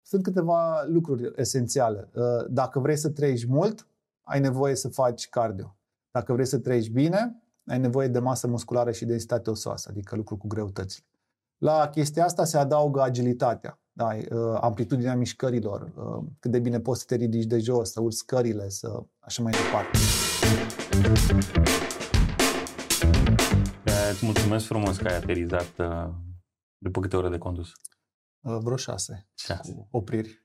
sunt câteva lucruri esențiale. Dacă vrei să trăiești mult, ai nevoie să faci cardio. Dacă vrei să trăiești bine, ai nevoie de masă musculară și densitate osoasă, adică lucru cu greutățile. La chestia asta se adaugă agilitatea, da? Amplitudinea mișcărilor, cât de bine poți să te ridici de jos, să urci scările, așa mai departe. Îți mulțumesc frumos că ai aterizat după câte ore de condus? Vreo 6. Opriri.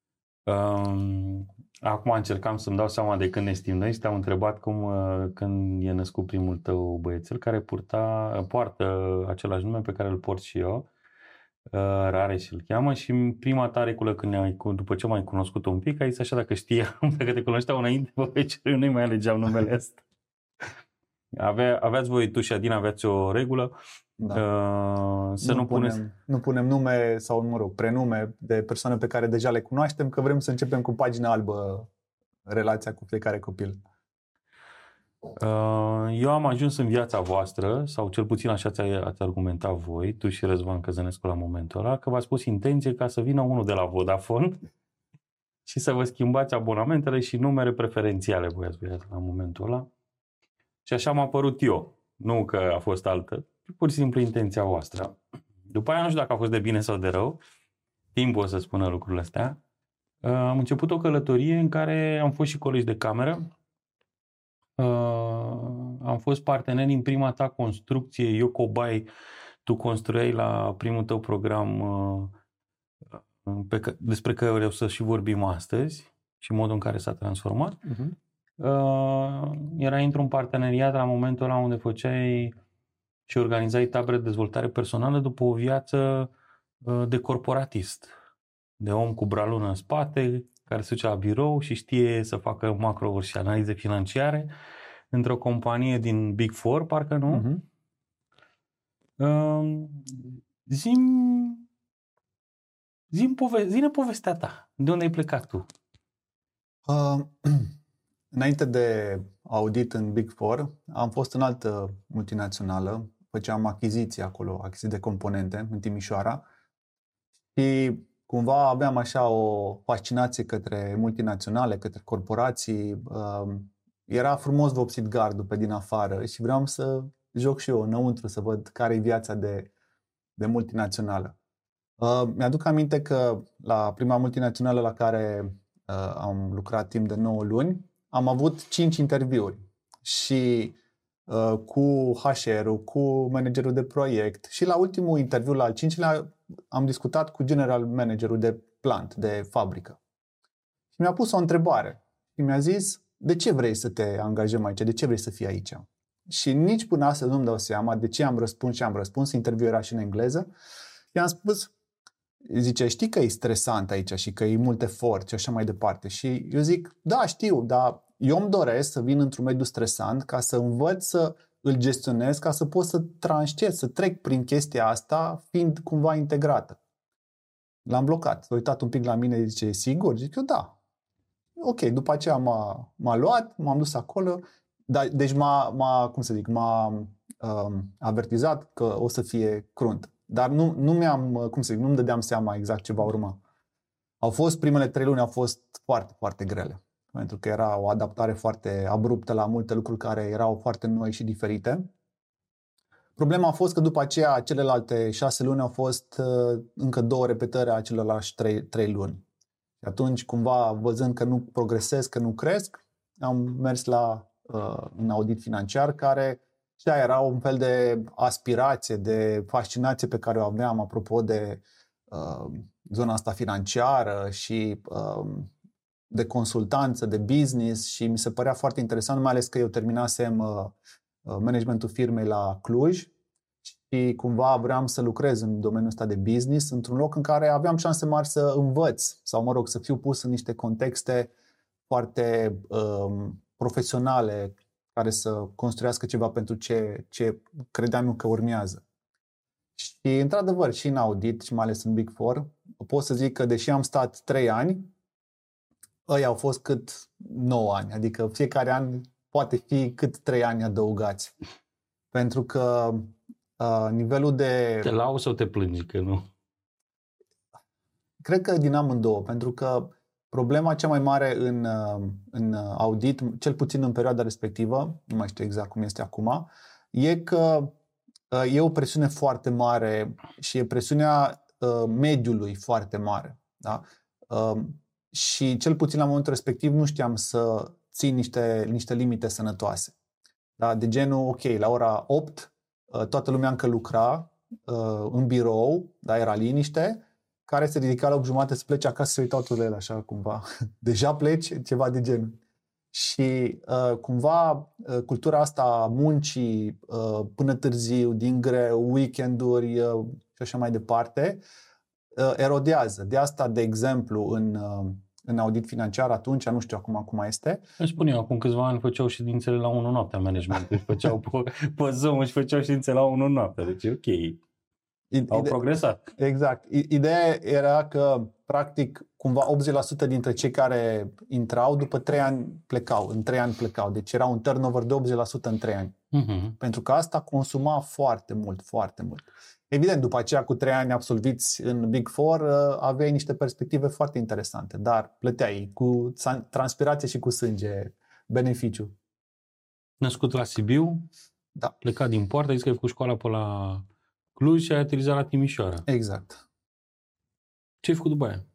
Acum încercam să-mi dau seama de când ne știm noi și te-am întrebat când e născut primul tău băiețel care poartă același nume pe care îl port și eu. Rareș îl cheamă și prima ta reculă după ce m-ai cunoscut un pic, ai zis așa, dacă știam, dacă te cunoșteau înainte, nu-i mai alegeam numele ăsta. Aveați voi, tu și Adina, aveați o regulă? Da. Nu punem nume sau, prenume de persoane pe care deja le cunoaștem, că vrem să începem cu pagina albă relația cu fiecare copil. Eu am ajuns în viața voastră, sau cel puțin așa ați argumentat voi, tu și Răzvan Căzănescu la momentul ăla, că v-ați pus intenție ca să vină unul de la Vodafone și să vă schimbați abonamentele și numere preferențiale voi ați vrea la momentul ăla. Și așa m-a părut eu. Nu că a fost altă, pur și simplu intenția voastră. După aia nu știu dacă a fost de bine sau de rău, timpul o să spună lucrurile astea. Am început o călătorie în care am fost și colegi de cameră. Am fost parteneri în prima ta construcție, eu cobai, tu construiai la primul tău program despre care vreau să și vorbim astăzi și modul în care s-a transformat. Erai într-un parteneriat la momentul ăla unde făceai și organizai tabere de dezvoltare personală după o viață de corporatist, de om cu bralună în spate, care se duce la birou și știe să facă macro-uri și analize financiare într-o companie din Big Four, parcă nu? Zi-ne povestea ta. De unde ai plecat tu? Înainte de audit în Big Four, am fost în altă multinațională, făceam achiziții de componente în Timișoara și cumva aveam așa o fascinație către multinaționale, către corporații. Era frumos vopsit gardul pe din afară și vreau să joc și eu înăuntru, să văd care e viața de multinațională. Mi-aduc aminte că la prima multinațională la care am lucrat timp de 9 luni, am avut 5 interviuri și cu HR-ul, cu managerul de proiect și la ultimul interviu, la al 5-lea, am discutat cu general managerul de plant, de fabrică. Și mi-a pus o întrebare și mi-a zis: de ce vrei să te angajăm aici? De ce vrei să fii aici? Și nici până astăzi nu-mi dau seama de ce am răspuns. Interviul era și în engleză. I-am spus, zice, știi că e stresant aici și că e mult efort și așa mai departe. Și eu zic, da, știu, dar eu îmi doresc să vin într-un mediu stresant ca să învăț să îl gestionez, ca să pot să tranșez, să trec prin chestia asta, fiind cumva integrată. L-am blocat. S-a uitat un pic la mine, zice, sigur? Zic eu, da. Ok, după aceea m-a luat, m-am dus acolo, deci m-a avertizat că o să fie crunt. Dar nu-mi dădeam seama exact ce va urma. Primele 3 luni au fost foarte, foarte grele. Pentru că era o adaptare foarte abruptă la multe lucruri care erau foarte noi și diferite. Problema a fost că după aceea, celelalte 6 luni au fost încă 2 repetări a celorlalți 3 luni. Și atunci, cumva, văzând că nu progresez, că nu cresc, am mers în audit financiar, care și aia era un fel de aspirație, de fascinație pe care o aveam apropo de zona asta financiară și de consultanță, de business, și mi se părea foarte interesant, mai ales că eu terminasem managementul firmei la Cluj și cumva vreau să lucrez în domeniul ăsta de business într-un loc în care aveam șanse mari să învăț sau, să fiu pus în niște contexte foarte profesionale care să construiască ceva pentru ce credeam eu că urmează. Și, într-adevăr, și în audit, și mai ales în Big Four, pot să zic că, deși am stat 3 ani, ăia au fost cât 9 ani. Adică fiecare an poate fi cât 3 ani adăugați. Pentru că nivelul de... Te lauzi sau te plângi că nu? Cred că din amândouă, pentru că problema cea mai mare în audit, cel puțin în perioada respectivă, nu mai știu exact cum este acum, e că e o presiune foarte mare și e presiunea mediului foarte mare. Da? Și cel puțin la momentul respectiv nu știam să țin niște limite sănătoase. Da? De genul, ok, la ora 8 toată lumea încă lucra în birou, da? Era liniște, care se ridica la 8:30 să plece acasă să uitau tot de el așa cumva. Deja pleci, ceva de genul. Și cumva cultura asta a muncii până târziu, din greu, weekenduri și așa mai departe, erodează. De asta, de exemplu, în audit financiar atunci, nu știu acum cum este. Îmi spun eu, acum câțiva ani făceau ședințele la 1 noaptea managementul, făceau pe Zoom și făceau ședințe la 1 noaptea, deci ok. Au progresat. Exact. Ideea era că, practic, cumva 80% dintre cei care intrau, după 3 ani plecau, în 3 ani plecau. Deci era un turnover de 80% în 3 ani. Pentru că asta consuma foarte mult, foarte mult. Evident, după aceea, cu 3 ani absolviți în Big Four, aveai niște perspective foarte interesante, dar plăteai cu transpirație și cu sânge beneficiu. Născut la Sibiu, da. Plecat din poartă, ai zis că ai făcut școala pe la Cluj și ai aterizat la Timișoara. Exact. Ce ai făcut după aia?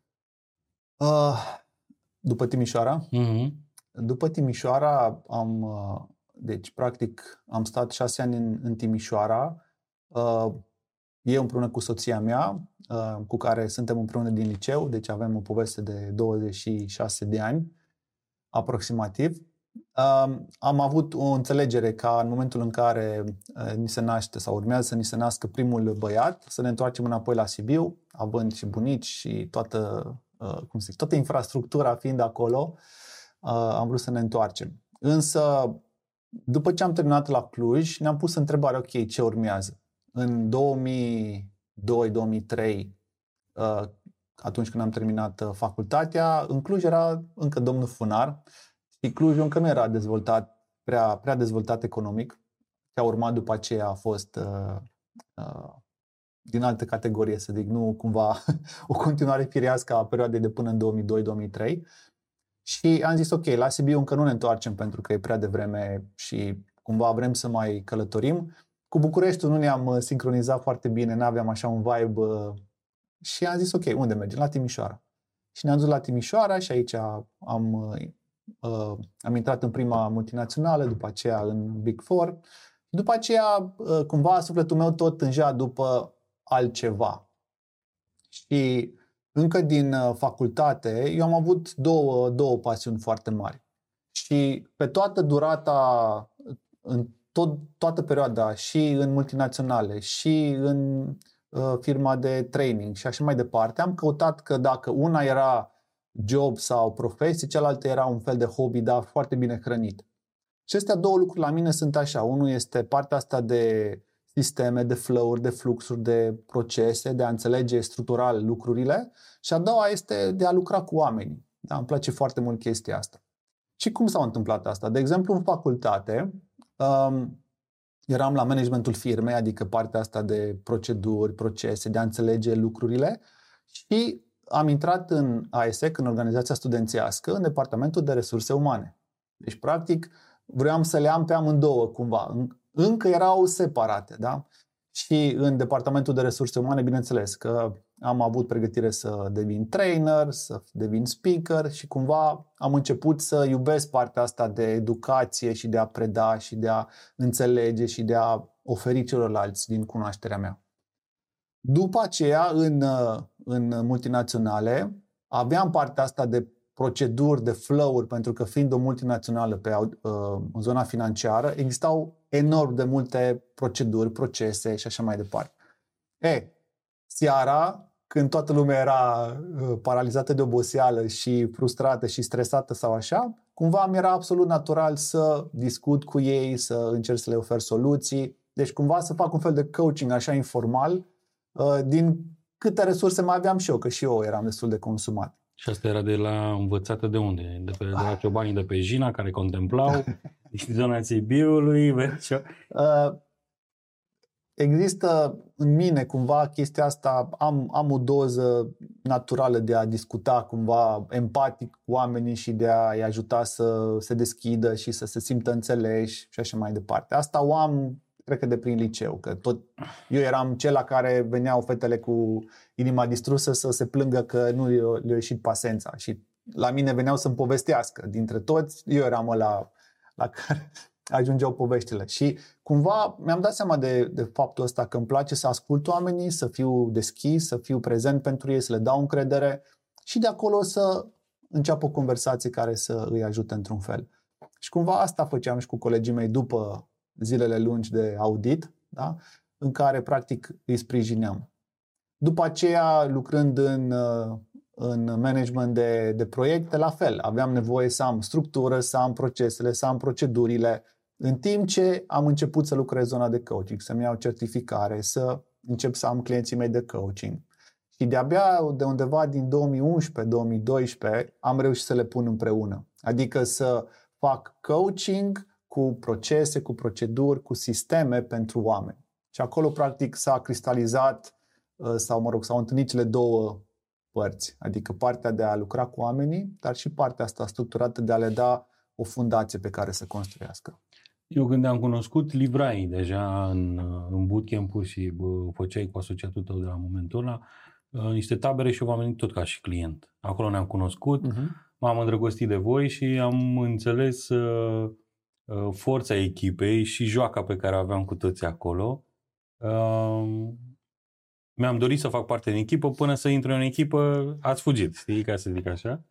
După Timișoara? După Timișoara deci practic am stat 6 ani în Timișoara, eu împreună cu soția mea, cu care suntem împreună din liceu, deci avem o poveste de 26 de ani aproximativ. Am avut o înțelegere ca în momentul în care ni se naște sau urmează să ni se nască primul băiat, să ne întoarcem înapoi la Sibiu, având și bunici și toată infrastructura fiind acolo, am vrut să ne întoarcem. Însă, după ce am terminat la Cluj, ne-am pus întrebarea, ok, ce urmează? În 2002-2003, atunci când am terminat facultatea, în Cluj era încă domnul Funar și Clujul încă nu era dezvoltat, prea dezvoltat economic. Ce a urmat după aceea a fost din altă categorie, să zic, nu cumva o continuare firească a perioadei de până în 2002-2003. Și am zis, ok, la Sibiu încă nu ne întoarcem pentru că e prea devreme și cumva vrem să mai călătorim. Cu Bucureștiul nu ne-am sincronizat foarte bine, n-aveam așa un vibe și am zis, ok, unde mergem? La Timișoara. Și ne-am dus la Timișoara și aici am intrat în prima multinațională, după aceea în Big Four. După aceea, cumva, sufletul meu tot tângea după altceva. Și încă din facultate, eu am avut două pasiuni foarte mari. Și pe toată durata, în toată perioada, și în multinaționale, și în firma de training și așa mai departe, am căutat că dacă una era job sau profesie, cealaltă era un fel de hobby, dar foarte bine hrănit. Și astea două lucruri la mine sunt așa. Unul este partea asta de sisteme, de flow-uri, de fluxuri, de procese, de a înțelege structural lucrurile și a doua este de a lucra cu oamenii. Da, îmi place foarte mult chestia asta. Și cum s-a întâmplat asta? De exemplu, în facultate eram la managementul firmei, adică partea asta de proceduri, procese, de a înțelege lucrurile și am intrat în ASEC, în organizația studențească, în departamentul de resurse umane. Deci, practic, vreau să le am pe amândouă, cumva. Încă erau separate, da? Și în departamentul de resurse umane, bineînțeles, că am avut pregătire să devin trainer, să devin speaker și cumva am început să iubesc partea asta de educație și de a preda și de a înțelege și de a oferi celorlalți din cunoașterea mea. După aceea, în multinaționale, aveam partea asta de proceduri, de flow-uri, pentru că fiind o multinațională în zona financiară, existau enorm de multe proceduri, procese și așa mai departe. Seara, când toată lumea era paralizată de oboseală și frustrată și stresată sau așa, cumva mi era absolut natural să discut cu ei, să încerc să le ofer soluții. Deci cumva să fac un fel de coaching așa informal din câte resurse mai aveam și eu, că și eu eram destul de consumat. Și asta era de la învățată de unde? De la ciobanii de pe Jina care contemplau din zona Sibiului? există în mine cumva chestia asta, am o doză naturală de a discuta cumva empatic cu oamenii și de a-i ajuta să se deschidă și să se simtă înțeleși și așa mai departe. Asta o am, cred că de prin liceu, că tot eu eram cel la care veneau fetele cu inima distrusă să se plângă că nu le-a ieșit pasența și la mine veneau să-mi povestească. Dintre toți, eu eram ăla la care ajungeau poveștile. Și cumva mi-am dat seama de faptul ăsta că îmi place să ascult oamenii, să fiu deschis, să fiu prezent pentru ei, să le dau încredere și de acolo să înceapă o conversație care să îi ajute într-un fel. Și cumva asta făceam și cu colegii mei după zilele lungi de audit, da? În care practic îi sprijineam. După aceea, lucrând în management de proiecte, la fel, aveam nevoie să am structură, să am procesele, să am procedurile, în timp ce am început să lucrez zona de coaching, să-mi iau certificare, să încep să am clienții mei de coaching. Și de-abia de undeva din 2011-2012 am reușit să le pun împreună. Adică să fac coaching cu procese, cu proceduri, cu sisteme pentru oameni. Și acolo, practic, s-a cristalizat s-au întâlnit cele două părți. Adică partea de a lucra cu oamenii, dar și partea asta structurată de a le da o fundație pe care să construiască. Eu când am cunoscut, livrai deja în bootcamp-ul și făceai cu asociatul tău de la momentul ăla niște tabere și eu v-am venit tot ca și client. Acolo ne-am cunoscut, m-am îndrăgostit de voi și am înțeles forța echipei și joaca pe care o aveam cu toți acolo. Mi-am dorit să fac parte din echipă, până să intru în echipă ați fugit, știi, ca să zic așa.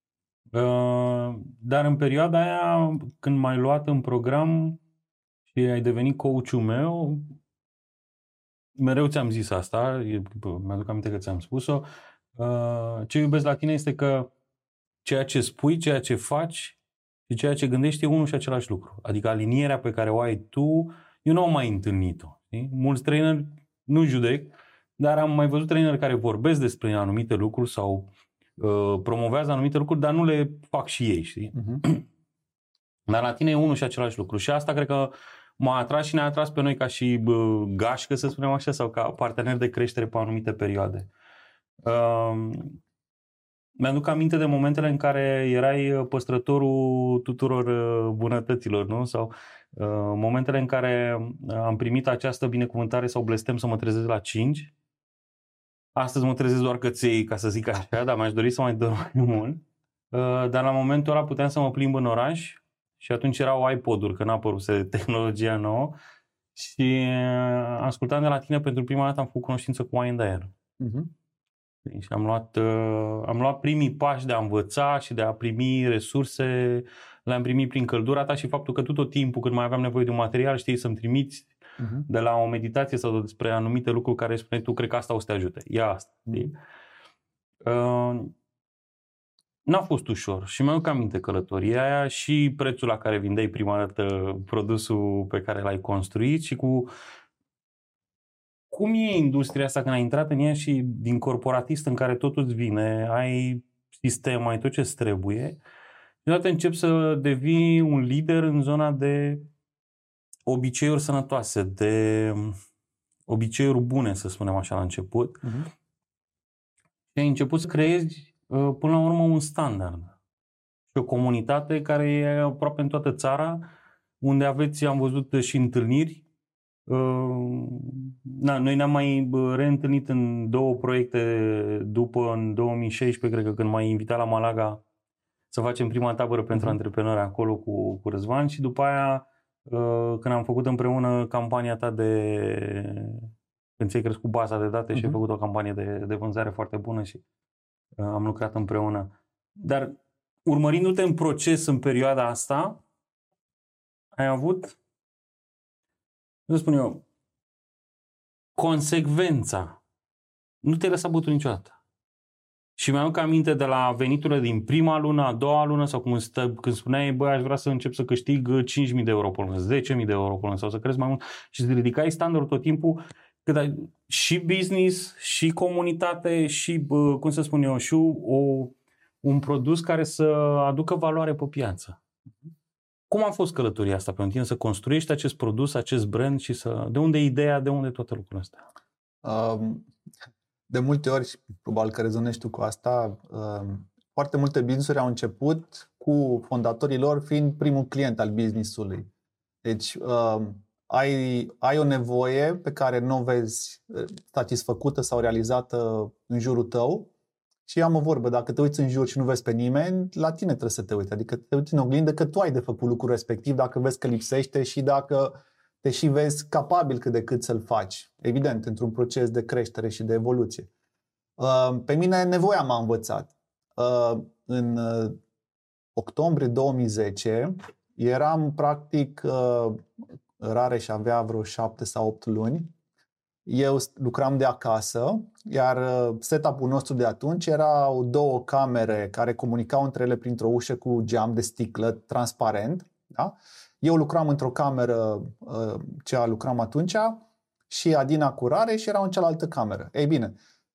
Dar în perioada aia, când m-ai luat în program și ai devenit coach-ul meu, mereu ți-am zis asta, mi-aduc aminte că ți-am spus-o, ce iubesc la tine este că ceea ce spui, ceea ce faci și ceea ce gândești e unul și același lucru. Adică alinierea pe care o ai tu, eu nu am mai întâlnit-o. Știi? Mulți traineri, nu judec, dar am mai văzut traineri care vorbesc despre anumite lucruri sau promovează anumite lucruri, dar nu le fac și ei, știi? Dar la tine e unul și același lucru. Și asta cred că m-a atras și ne-a atras pe noi ca și gașcă, să spunem așa, sau ca partener de creștere pe anumite perioade. Mi-aduc aminte de momentele în care erai păstrătorul tuturor bunătăților, nu? Sau momentele în care am primit această binecuvântare sau blestem să mă trezesc la 5. Astăzi mă trezesc doar căței, ca să zic așa, dar mi-aș dori să mai dorm mai mult. Dar la momentul ăla puteam să mă plimb în oraș și atunci erau iPod-uri, că n-a apăruse tehnologia nouă și ascultam de la tine pentru prima dată am făcut cunoștință cu Wine Air. Și am luat primii pași de a învăța și de a primi resurse, le-am primit prin căldura ta și faptul că tu tot timpul când mai aveam nevoie de un material știi să-mi trimiți de la o meditație sau despre anumite lucruri care spuneai tu, cred că asta o să te ajute. Ia asta. N-a fost ușor și mi-aduc aminte călătoria aia și prețul la care vindeai prima dată produsul pe care l-ai construit și cum e industria asta când ai intrat în ea și din corporatist în care totul îți vine, ai sistem, ai tot ce trebuie, deodată începi să devii un lider în zona de obiceiuri sănătoase, de obiceiuri bune, să spunem așa la început. Și ai început să creezi până la urmă un standard. Și o comunitate care e aproape în toată țara, unde aveți, am văzut și întâlniri. Noi ne-am mai reîntâlnit în două proiecte după, în 2016, cred că când m-ai invitat la Malaga să facem prima tabără pentru antreprenori acolo cu Răzvan și după aia când am făcut împreună campania ta când ți-ai crescut baza de date și ai făcut o campanie de vânzare foarte bună și am lucrat împreună. Dar urmărindu-te în proces în perioada asta, ai avut, să spun eu, consecvența. Nu te-ai lăsat bătut niciodată. Și mi-am aminte de la veniturile din prima lună, a doua lună, sau când spuneai, băi, aș vrea să încep să câștig 5.000 de euro pe lună, 10.000 de euro pe lună, sau să crezi mai mult, și îți ridicai standardul tot timpul, cât ai și business, și comunitate, și, cum să spun eu, și un produs care să aducă valoare pe piață. Cum a fost călătoria asta pentru tine să construiești acest produs, acest brand și de unde e ideea, de unde toate lucrurile astea? De multe ori, probabil că rezonezi tu cu asta, foarte multe business-uri au început cu fondatorii lor fiind primul client al business-ului. Deci ai o nevoie pe care nu o vezi satisfăcută sau realizată în jurul tău și am o vorbă, dacă te uiți în jur și nu vezi pe nimeni, la tine trebuie să te uiți. Adică te uiți în oglindă că tu ai de făcut lucrul respectiv dacă vezi că lipsește și dacă te și vezi capabil cât de cât să-l faci. Evident, într-un proces de creștere și de evoluție. Pe mine nevoia m-a învățat. În octombrie 2010 eram practic rare și avea vreo 7 sau 8 luni. Eu lucram de acasă, iar setup-ul nostru de atunci erau 2 camere care comunicau între ele printr-o ușă cu geam de sticlă transparent. Da? Eu lucram într-o cameră, ce lucram atunci, și Adina cu Rare și era în cealaltă cameră. Ei bine,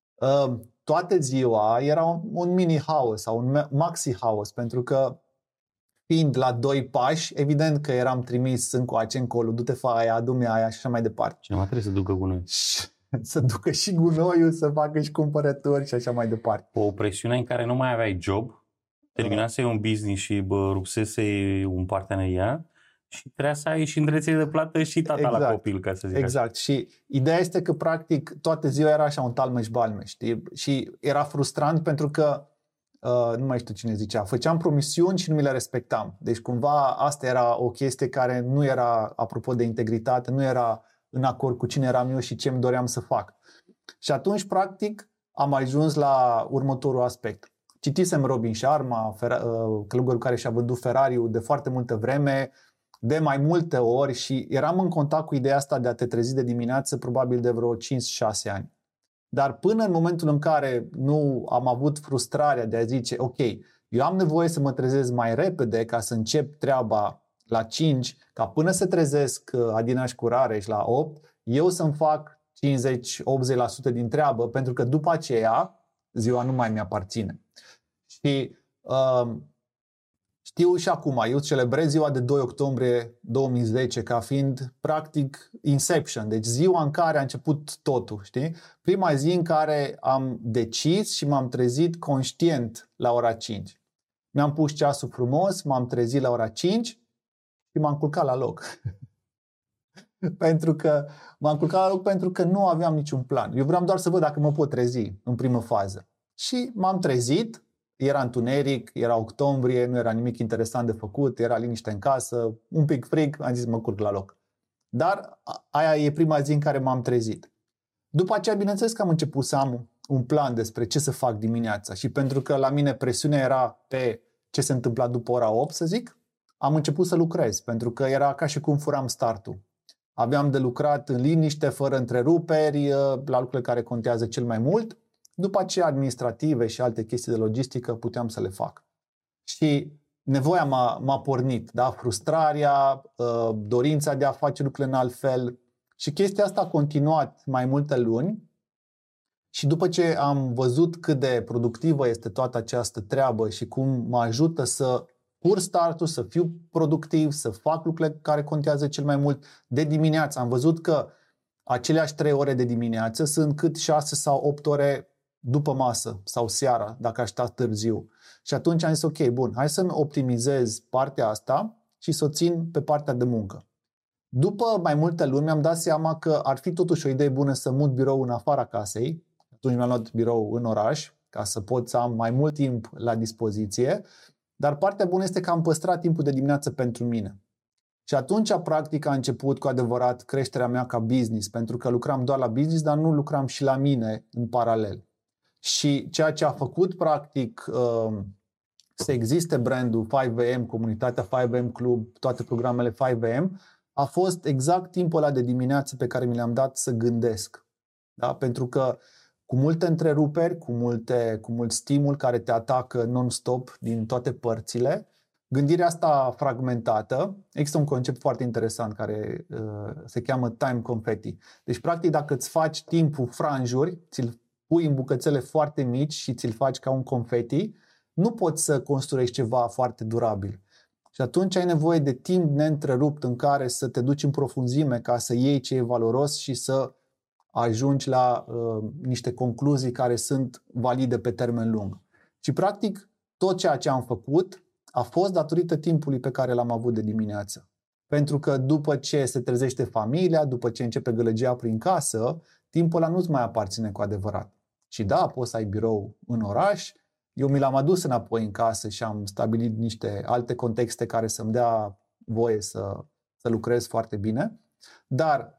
toată ziua era un mini house sau un maxi house, pentru că fiind la 2 pași, evident că eram trimis încoace, încolo, du-te fă aia, adu-mi aia și așa mai departe. Cineva trebuie să ducă gunoi. Să ducă și gunoiul, să facă și cumpărături și așa mai departe. O presiune în care nu mai aveai job, terminasei un business și rupsesei un parteneriat și trebuia să ai și îndrețele de plată și tata la copil, ca să zic exact. Așa. Și ideea este că practic toată ziua era așa un talmeș-balmeș, știi? Și era frustrant pentru că nu mai știu cine zicea, făceam promisiuni și nu mi le respectam. Deci cumva asta era o chestie care nu era, apropo de integritate, nu era în acord cu cine eram eu și ce îmi doream să fac. Și atunci, practic, am ajuns la următorul aspect. Citisem Robin Sharma, călugărul care și-a vândut Ferrari-ul de foarte multă vreme, de mai multe ori, și eram în contact cu ideea asta de a te trezi de dimineață probabil de vreo 5-6 ani. Dar până în momentul în care nu am avut frustrarea de a zice, ok, eu am nevoie să mă trezesc mai repede ca să încep treaba la 5, ca până se trezesc Adina și cu Rare și la 8, eu să-mi fac 50-80% din treabă, pentru că după aceea ziua nu mai mi-aparține. Și știu și acum, eu celebrez ziua de 2 octombrie 2010 ca fiind practic Inception, deci ziua în care a început totul, știi? Prima zi în care am decis și m-am trezit conștient la ora 5. Mi-am pus ceasul frumos, m-am trezit la ora 5 și m-am culcat la loc. pentru că nu aveam niciun plan. Eu vreau doar să văd dacă mă pot trezi în primă fază. Și m-am trezit. Era întuneric, era octombrie, nu era nimic interesant de făcut, era liniște în casă, un pic frig, am zis mă curc la loc. Dar aia e prima zi în care m-am trezit. După aceea, bineînțeles că am început să am un plan despre ce să fac dimineața și pentru că la mine presiunea era pe ce se întâmpla după ora 8, să zic, am început să lucrez, pentru că era ca și cum furam startul. Aveam de lucrat în liniște, fără întreruperi, la lucrurile care contează cel mai mult. După aceea administrative și alte chestii de logistică puteam să le fac. Și nevoia m-a pornit, da? Frustrarea, dorința de a face lucrurile în alt fel. Și chestia asta a continuat mai multe luni. Și după ce am văzut cât de productivă este toată această treabă și cum mă ajută să pur startul, să fiu productiv, să fac lucrurile care contează cel mai mult de dimineață. Am văzut că aceleași 3 ore de dimineață sunt cât 6 sau 8 ore după masă sau seara, dacă aș sta târziu. Și atunci am zis, ok, bun, hai să-mi optimizez partea asta și să o țin pe partea de muncă. După mai multe luni mi-am dat seama că ar fi totuși o idee bună să mut birou în afara casei. Atunci mi-am luat birou în oraș, ca să pot să am mai mult timp la dispoziție. Dar partea bună este că am păstrat timpul de dimineață pentru mine. Și atunci, practic, a început cu adevărat creșterea mea ca business, pentru că lucram doar la business, dar nu lucram și la mine în paralel. Și ceea ce a făcut, practic, să existe brandul 5am, comunitatea 5am Club, toate programele 5am, a fost exact timpul ăla de dimineață pe care mi le-am dat să gândesc. Da? Pentru că cu multe întreruperi, cu mult stimul care te atacă non-stop din toate părțile, gândirea asta fragmentată, există un concept foarte interesant care se cheamă time confetti. Deci, practic, dacă îți faci timpul franjuri, ți-l pui în bucățele foarte mici și ți-l faci ca un confeti, nu poți să construiești ceva foarte durabil. Și atunci ai nevoie de timp neîntrerupt în care să te duci în profunzime ca să iei ce e valoros și să ajungi la niște concluzii care sunt valide pe termen lung. Și practic tot ceea ce am făcut a fost datorită timpului pe care l-am avut de dimineață. Pentru că după ce se trezește familia, după ce începe gălăgia prin casă, timpul ăla nu-ți mai aparține cu adevărat. Și da, poți să ai birou în oraș. Eu mi l-am adus înapoi în casă și am stabilit niște alte contexte care să-mi dea voie să lucrez foarte bine. Dar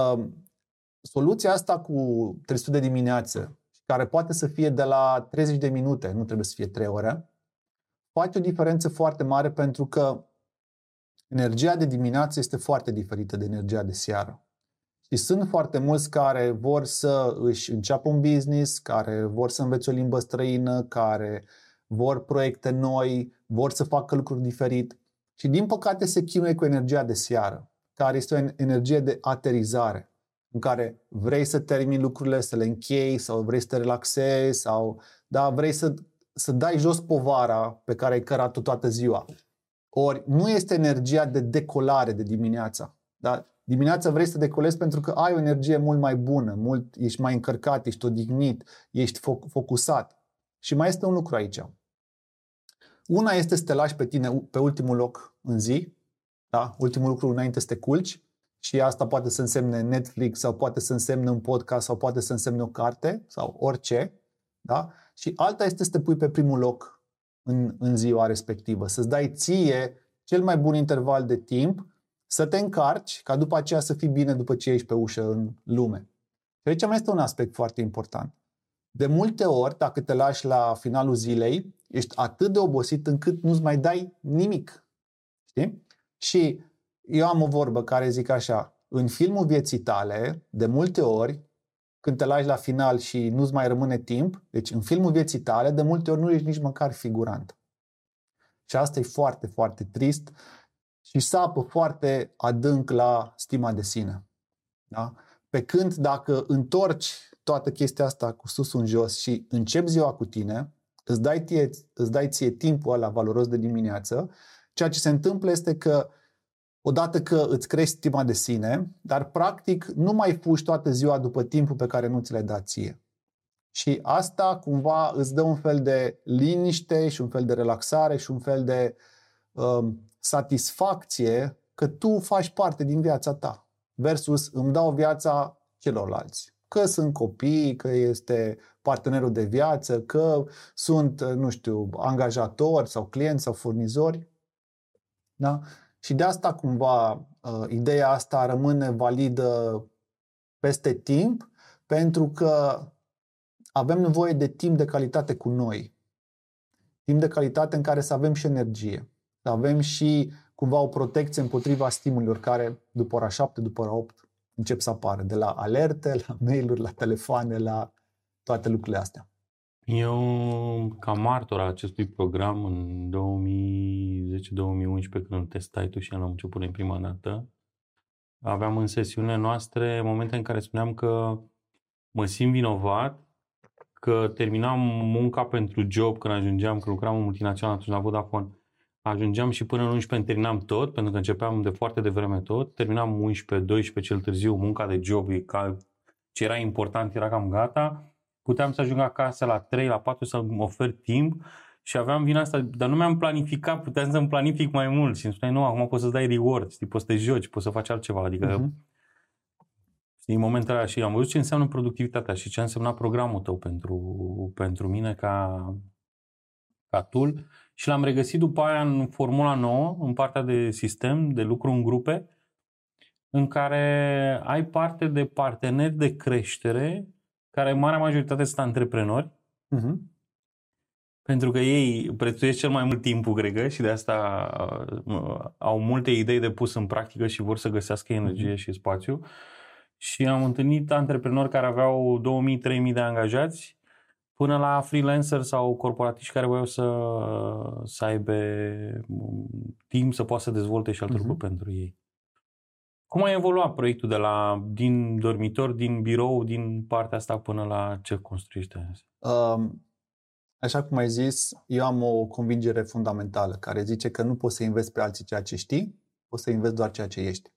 soluția asta cu trezul de dimineață, care poate să fie de la 30 de minute, nu trebuie să fie 3 ore, face o diferență foarte mare pentru că energia de dimineață este foarte diferită de energia de seară. Și sunt foarte mulți care vor să își înceapă un business, care vor să învețe o limbă străină, care vor proiecte noi, vor să facă lucruri diferit și din păcate se chinuie cu energia de seară, care este o energie de aterizare, în care vrei să termini lucrurile, să le închei sau vrei să te relaxezi sau vrei să dai jos povara pe care ai cărat-o toată ziua. Ori nu este energia de decolare de dimineața. Da? Dimineața vrei să decolezi pentru că ai o energie mult mai bună, ești mai încărcat, ești odihnit, ești focusat. Și mai este un lucru aici. Una este să te lași pe tine pe ultimul loc în zi, da? Ultimul lucru înainte să te culci și asta poate să însemne Netflix sau poate să însemne un podcast sau poate să însemne o carte sau orice. Da? Și alta este să te pui pe primul loc în ziua respectivă, să-ți dai ție cel mai bun interval de timp, să te încarci, ca după aceea să fii bine după ce ești pe ușă în lume. Și aici mai este un aspect foarte important. De multe ori, dacă te lași la finalul zilei, ești atât de obosit încât nu-ți mai dai nimic. Știi? Și eu am o vorbă care zic așa, în filmul vieții tale, de multe ori, când te lași la final și nu-ți mai rămâne timp, deci în filmul vieții tale, de multe ori nu ești nici măcar figurant. Și asta e foarte, foarte trist și sapă foarte adânc la stima de sine. Da? Pe când dacă întorci toată chestia asta cu sus în jos și începi ziua cu tine, îți dai ție timpul ăla valoros de dimineață, ceea ce se întâmplă este că odată că îți crești stima de sine, dar practic nu mai fugi toată ziua după timpul pe care nu ți l-ai dat ție. Și asta cumva îți dă un fel de liniște și un fel de relaxare și un fel de satisfacție că tu faci parte din viața ta versus îmi dau viața celorlalți. Că sunt copii, că este partenerul de viață, că sunt, nu știu, angajatori sau clienți sau furnizori. Da? Și de asta cumva ideea asta rămâne validă peste timp, pentru că avem nevoie de timp de calitate cu noi. Timp de calitate în care să avem și energie. Să avem și cumva o protecție împotriva stimulilor care după ora 7, după ora 8 încep să apară. De la alerte, la mail-uri, la telefoane, la toate lucrurile astea. Eu, ca martor a acestui program, în 2010-2011, când îl testai tu și l-am început în prima dată, aveam în sesiunile noastre momente în care spuneam că mă simt vinovat, că terminam munca pentru job când ajungeam, că lucram în multinațional atunci la Vodafone, ajungeam și până în 11 terminam tot, pentru că începeam de foarte devreme tot, terminam 11-12 cel târziu, munca de job, ce era important, era cam gata. Puteam să ajung acasă la 3, la 4 să-mi ofer timp și aveam vina asta, dar nu mi-am planificat, puteam să-mi planific mai mult și îmi spuneai, nu, acum poți să-ți dai reward, știi, poți să te joci, poți să faci altceva, adică știi, în momentele ăla și am văzut ce înseamnă productivitatea și ce a însemnat programul tău pentru mine ca tool și l-am regăsit după aia în formula nouă, în partea de sistem, de lucru în grupe, în care ai parte de parteneri de creștere care în marea majoritate sunt antreprenori, pentru că ei prețuiesc cel mai mult timpul, cred, și de asta au multe idei de pus în practică și vor să găsească energie și spațiu. Și am întâlnit antreprenori care aveau 2000-3000 de angajați, până la freelancer sau corporatiști care voiau să aibă timp să poată să dezvolte și alte lucruri pentru ei. Cum a evoluat proiectul din dormitor, din birou, din partea asta până la ce construiește? Așa cum ai zis, eu am o convingere fundamentală care zice că nu poți să înveți pe alții ceea ce știi, poți să înveți doar ceea ce ești.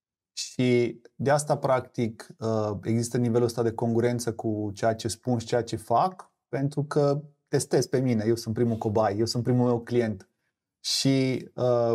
Și de asta, practic, există nivelul ăsta de congruență cu ceea ce spun și ceea ce fac, pentru că testez pe mine, eu sunt primul cobai, eu sunt primul meu client. Și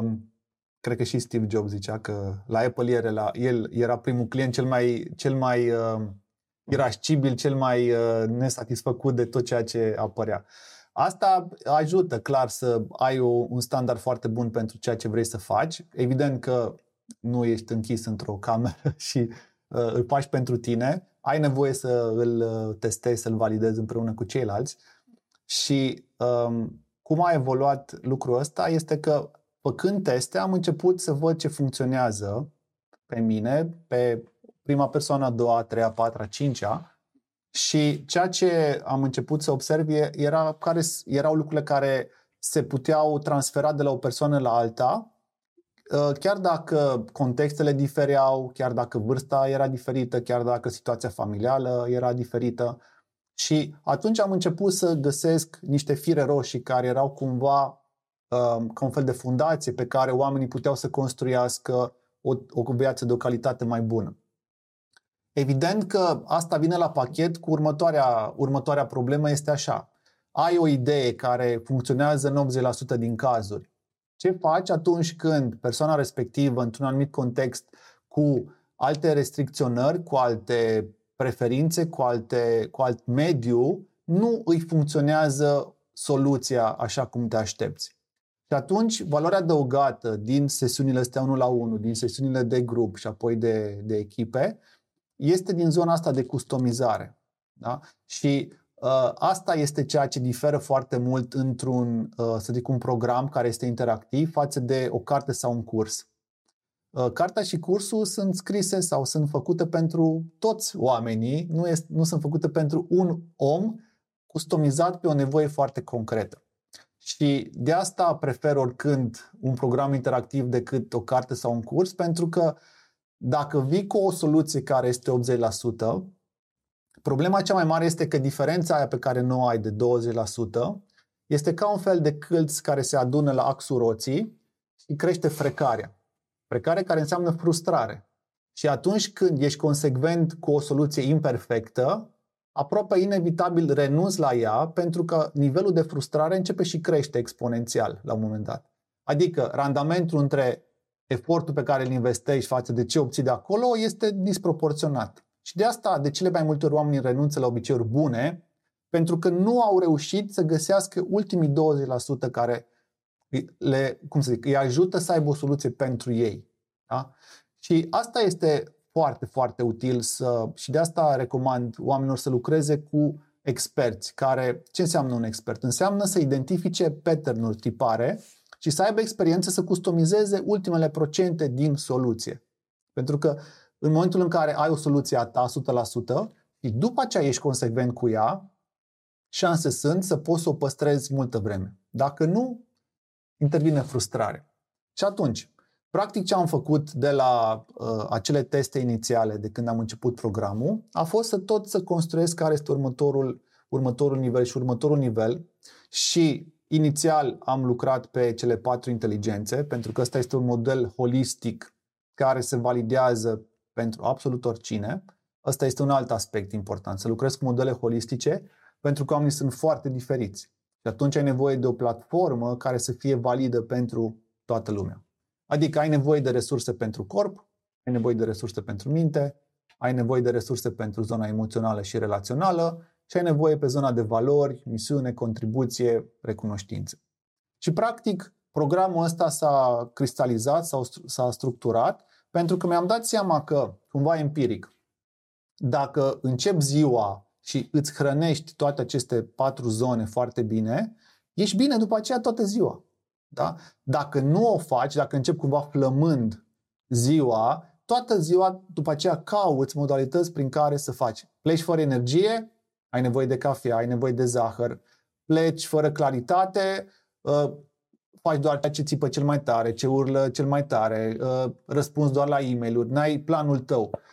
cred că și Steve Jobs zicea că la Apple el era primul client cel mai irascibil, cel mai nesatisfăcut de tot ceea ce apărea. Asta ajută, clar, să ai un standard foarte bun pentru ceea ce vrei să faci. Evident că nu ești închis într-o cameră și îl faci pentru tine. Ai nevoie să îl testezi, să-l validezi împreună cu ceilalți. Și cum a evoluat lucrul ăsta este că, făcând teste, am început să văd ce funcționează pe mine, pe prima persoană, a doua, a treia, a patra, a cincea, și ceea ce am început să observ era care erau lucrurile care se puteau transfera de la o persoană la alta, chiar dacă contextele difereau, chiar dacă vârsta era diferită, chiar dacă situația familială era diferită. Și atunci am început să găsesc niște fire roșii care erau cumva ca un fel de fundație pe care oamenii puteau să construiască o viață de o calitate mai bună. Evident că asta vine la pachet cu următoarea problemă, este așa. Ai o idee care funcționează în 80% din cazuri. Ce faci atunci când persoana respectivă, într-un anumit context, cu alte restricționări, cu alte preferințe, cu alt mediu, nu îi funcționează soluția așa cum te aștepți? Și atunci, valoarea adăugată din sesiunile astea 1-la-1, din sesiunile de grup și apoi de echipe, este din zona asta de customizare. Da? Și asta este ceea ce diferă foarte mult într-un, să zic, un program care este interactiv față de o carte sau un curs. Cartea și cursul sunt scrise sau sunt făcute pentru toți oamenii, nu sunt făcute pentru un om customizat pe o nevoie foarte concretă. Și de asta prefer oricând un program interactiv decât o carte sau un curs, pentru că dacă vii cu o soluție care este 80%, problema cea mai mare este că diferența aia pe care nu o ai de 20% este ca un fel de câlț care se adună la axul roții și crește frecarea. Frecare care înseamnă frustrare. Și atunci când ești consecvent cu o soluție imperfectă, aproape inevitabil renunți la ea, pentru că nivelul de frustrare începe și crește exponențial la un moment dat. Adică randamentul între efortul pe care îl investești față de ce obții de acolo este disproporționat. Și de asta, de cele mai multe ori, oamenii renunță la obiceiuri bune, pentru că nu au reușit să găsească ultimii 20% care îi ajută să aibă o soluție pentru ei. Da? Și asta este foarte, foarte util și de asta recomand oamenilor să lucreze cu experți. Ce înseamnă un expert? Înseamnă să identifice pattern-uri, tipare, și să aibă experiență să customizeze ultimele procente din soluție. Pentru că în momentul în care ai o soluție a ta 100% și după aceea ești consecvent cu ea, șanse sunt să poți să o păstrezi multă vreme. Dacă nu, intervine frustrare. Și atunci, practic ce am făcut de la acele teste inițiale de când am început programul, a fost să construiesc care este următorul nivel și următorul nivel. Și inițial am lucrat pe cele 4 inteligențe, pentru că ăsta este un model holistic care se validează pentru absolut oricine. Ăsta este un alt aspect important, să lucrezi cu modele holistice, pentru că oamenii sunt foarte diferiți. Și atunci ai nevoie de o platformă care să fie validă pentru toată lumea. Adică ai nevoie de resurse pentru corp, ai nevoie de resurse pentru minte, ai nevoie de resurse pentru zona emoțională și relațională și ai nevoie pe zona de valori, misiune, contribuție, recunoștință. Și practic programul ăsta s-a cristalizat sau s-a structurat pentru că mi-am dat seama că, cumva empiric, dacă începi ziua și îți hrănești toate aceste 4 zone foarte bine, ești bine după aceea toată ziua. Da? Dacă nu o faci, dacă începi cumva flămând ziua, toată ziua după aceea cauți modalități prin care să faci. Pleci fără energie, ai nevoie de cafea, ai nevoie de zahăr, pleci fără claritate, faci doar ceea ce țipă cel mai tare, ce urlă cel mai tare, răspunzi doar la e-mail-uri, n-ai planul tău.